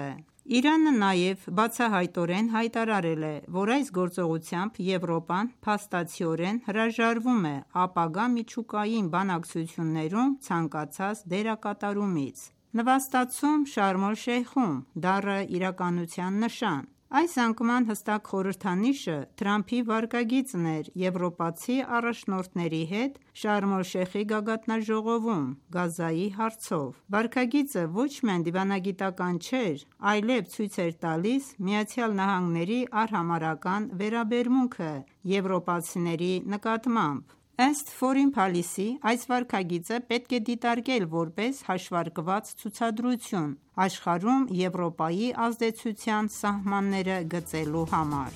Իրանը նաև բացահայտորեն հայտարարել է, որ այս գործողությամբ Եվրոպան փաստացիորեն հրաժարվում է ապագա միջուկային բանակցություններում ցանկացած դերակատարումից։ Նվաստացում Շարմ օլ-Շեյխում, դառը իրականության նշան։ Այս անկման հստակ խորհրդանիշը Թրամփի վարքագիծն էր եվրոպացի առաջնորդների հետ Շարմ օլ-Շեյխի գագաթնաժողովում Գազայի հարցով։ Վարքագիծը ոչ միայն դիվանագիտական չէր, այլև ցույց էր տալիս ԱՄՆ-ի արհամարհական վերաբերմունքը եվրոպացիների նկատմամբ։ Ըստ Foreign Policy, այս վարքագիծը պետք է դիտարկել որպես հաշվարկված ցուցադրություն աշխարհում Եվրոպայի ազդեցության սահմանները գծելու համար։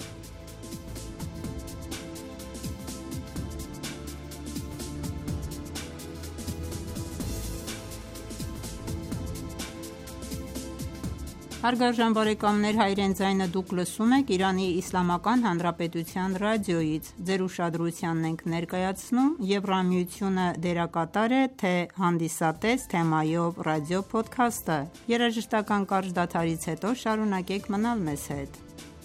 Հարգարժան բարեկամներ, Հայրեն ձայնը դուք լսում եք Իրանի Իսլամական Հանրապետության ռադիոյից։ Ձեր ուշադրությանն ենք ներկայացնում Եվրամիությունը դերակատար է, թե հանդիսատես թեմայով ռադիոփոդքասթը։ Երաժշտական կարճ դադարից հետո շարունակեք մնալ մեզ հետ։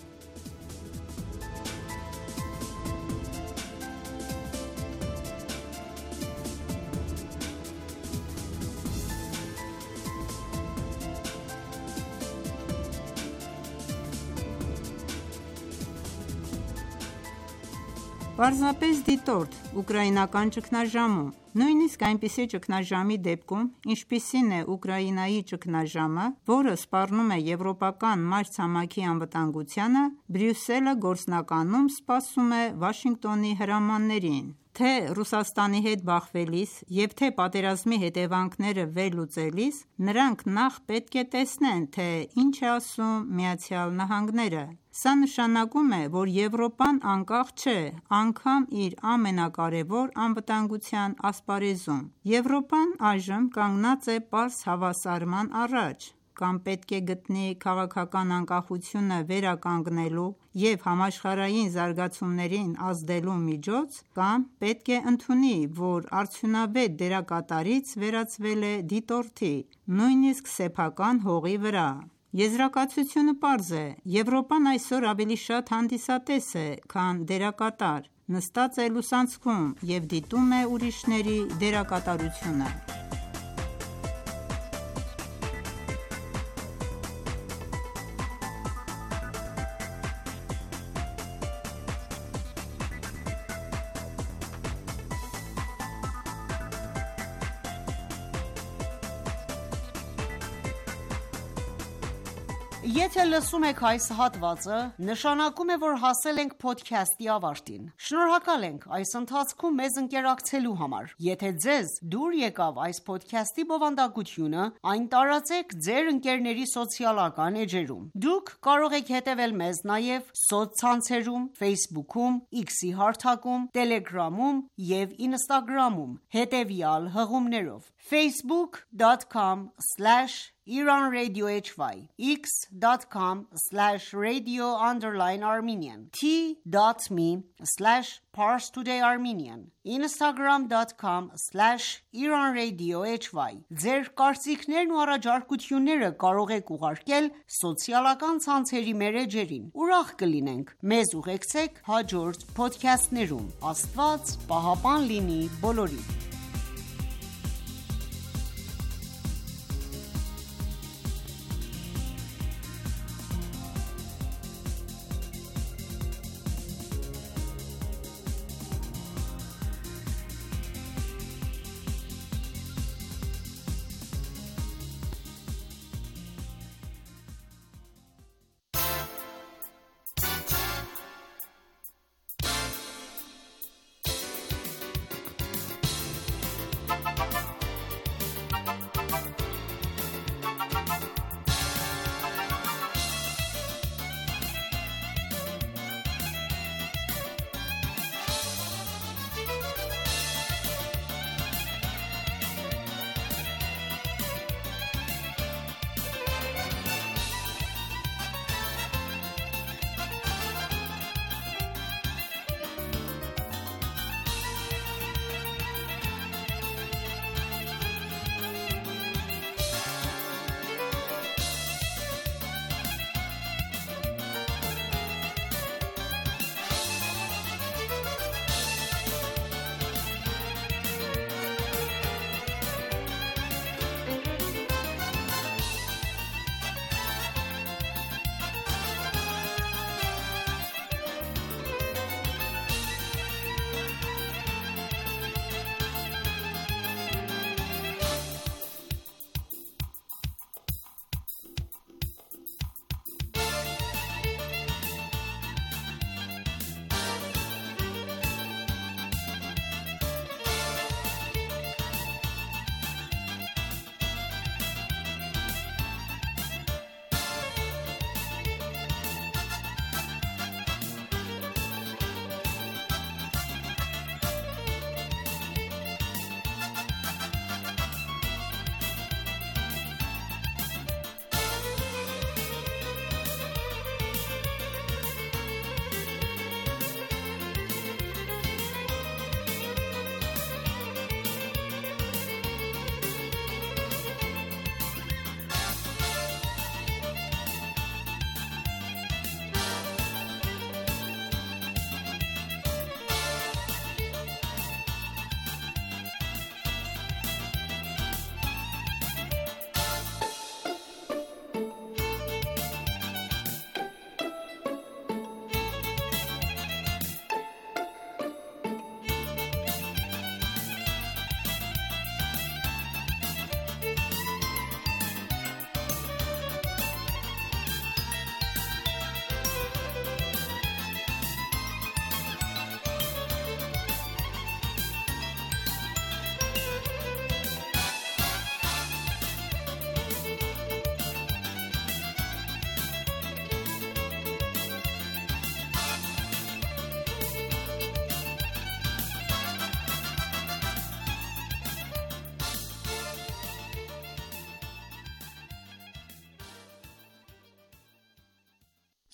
Պարզապես դիտորդ ուկրաինական ճգնաժամում։ Նույնիսկ այնպիսի ճգնաժամի դեպքում, ինչպիսին է Ուկրաինայի ճգնաժամը, որը սպառնում է եվրոպական մայրցամաքի անվտանգությանը, Բրյուսելը գործնականում սպասում է Վաշինգտոնի հրամաններին։ Թե Ռուսաստանի հետ բախվելիս և թե պատերազմի հետևանքները վերլուծելիս, նրանք նախ պետք է տեսնեն, թե ինչ է ասում ԱՄՆ-ը։ Սա նշանակում է, որ Եվրոպան անկախ չէ, անգամ իր ամենակարևոր անվտանգության ասպարեզում։ Եվրոպան այժմ կանգնած է պարզ հավասարման առաջ։ Կամ պետք է գտնի քաղաքական անկախությունը վերականգնելու և համաշխարհային զարգացումներին ազդելու միջոց, կամ պետք է ընդունի, որ արդյունավետ դերակատարից վերածվել է դիտորդի, նույնիսկ սեփական հողի վրա։ Եզրակացությունը պարզ է. Եվրոպան այսօր ավելի շատ հանդիսատես է, քան դերակատար, նստած է լուսանցքում և դիտում է ուրիշների դերակատարությունը։ Եթե լսում եք այս հատվածը, նշանակում է, որ հասել ենք փոդքասթի ավարտին։ Շնորհակալ ենք այս ընթացքում մեզ ընկերակցելու համար։ Եթե ձեզ դուր եկավ այս փոդքասթի բովանդակությունը, այն տարածեք ձեր ընկերների սոցիալական էջերում։ Դուք կարող եք հետևել մեզ նաև սոցցանցերում, Facebook-ում, X-ի հարթակում, Telegram-ում և Instagram-ում հետևյալ հղումներով. facebook dot com slash Iran Radio H Y, x dot com slash radio underline Armenian, t.me slash Pars Today Armenian, instagram dot com slash Iran Radio H Y։ Ձեր կարծիքներն ու առաջարկությունները կարող եք ուղարկել սոցիալական ցանցերի մեր էջերին։ Ուրախ կլինենք մեզ ուղեկցեք հաջորդ փոդքասթներում։ Աստված պահապան լինի բոլորի։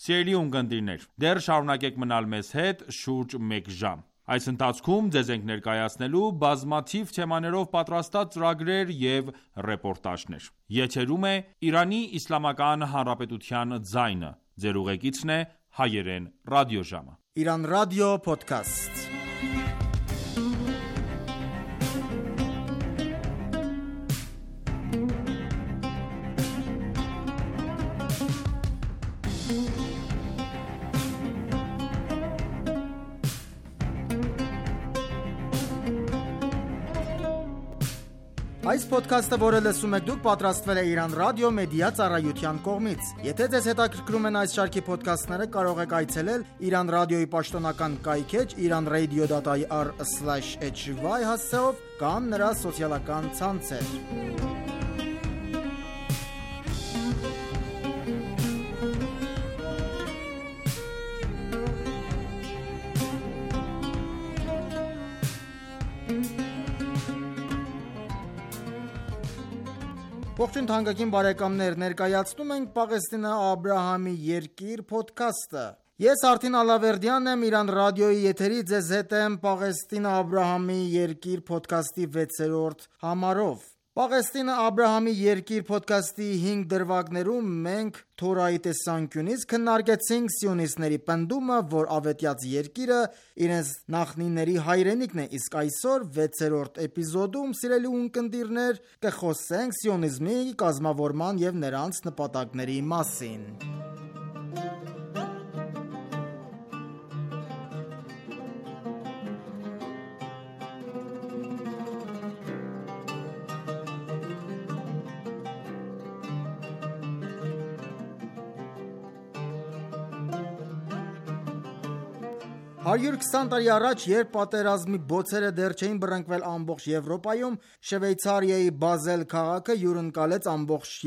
Սիրելի ունկնդիրներ, դեռ շարունակեք մնալ մեզ հետ շուրջ մեկ ժամ։ Այս ընթացքում ձեզ ենք ներկայացնելու բազմաթիվ թեմաներով պատրաստած ծրագրեր և ռեպորտաժներ։ Եթերում է Իրանի Իսլամական Հանրապետության ձայնը։ Ձեր ուղեկիցն է Հայերեն ռադիոժամը։ Իրանական ռադիո փոդքասթ։ Այս ոդքասթը, որը լսում եք դուք, պատրաստվել է Իրանական ռադիո մեդիա ծառայության կողմից։ Եթե ձեզ հետաքրքրում են այս շարքի ոդքասթները, կարող եք այցելել Իրանական ռադիոյի պաշտոնական կայքէջ իրանradio.ir slash h y հասցեով կամ նրա սոցիալական ցանցեր։ Ողջույն թանկագին բարեկամներ, ներկայացնում ենք Պաղեստինը Աբրահամի երկիր փոդքասթը։ Ես Արթին Ալավերդյանն եմ, Իրանական ռադիոյի եթերի ձեզ հետ եմ Պաղեստինը Աբրահամի երկիր փոդքասթի վեցերորդ համարով։ Պաղեստինը Աբրահամի երկիր փոդքասթի հինգ դրվագներում մենք Թորայի տեսանկյունից քննարկեցինք սիոնիստների պնդումը, որ ավետյաց երկիրը իրենց նախնիների հայրենիքն է, իսկ այսօր վեցերորդ էպիզոդում, սիրելի ունկնդիրներ, կխոսենք սիոնիզմի կազմավորման և նրանց նպատակների մասին։ հարյուր քսան տարի առաջ, երբ պատերազմի բոցերը դեռ չէին բռնկվել ամբողջ Եվրոպայում, Շվեյցարիայի Բազել քաղաքը հյուրընկալեց ամբողջ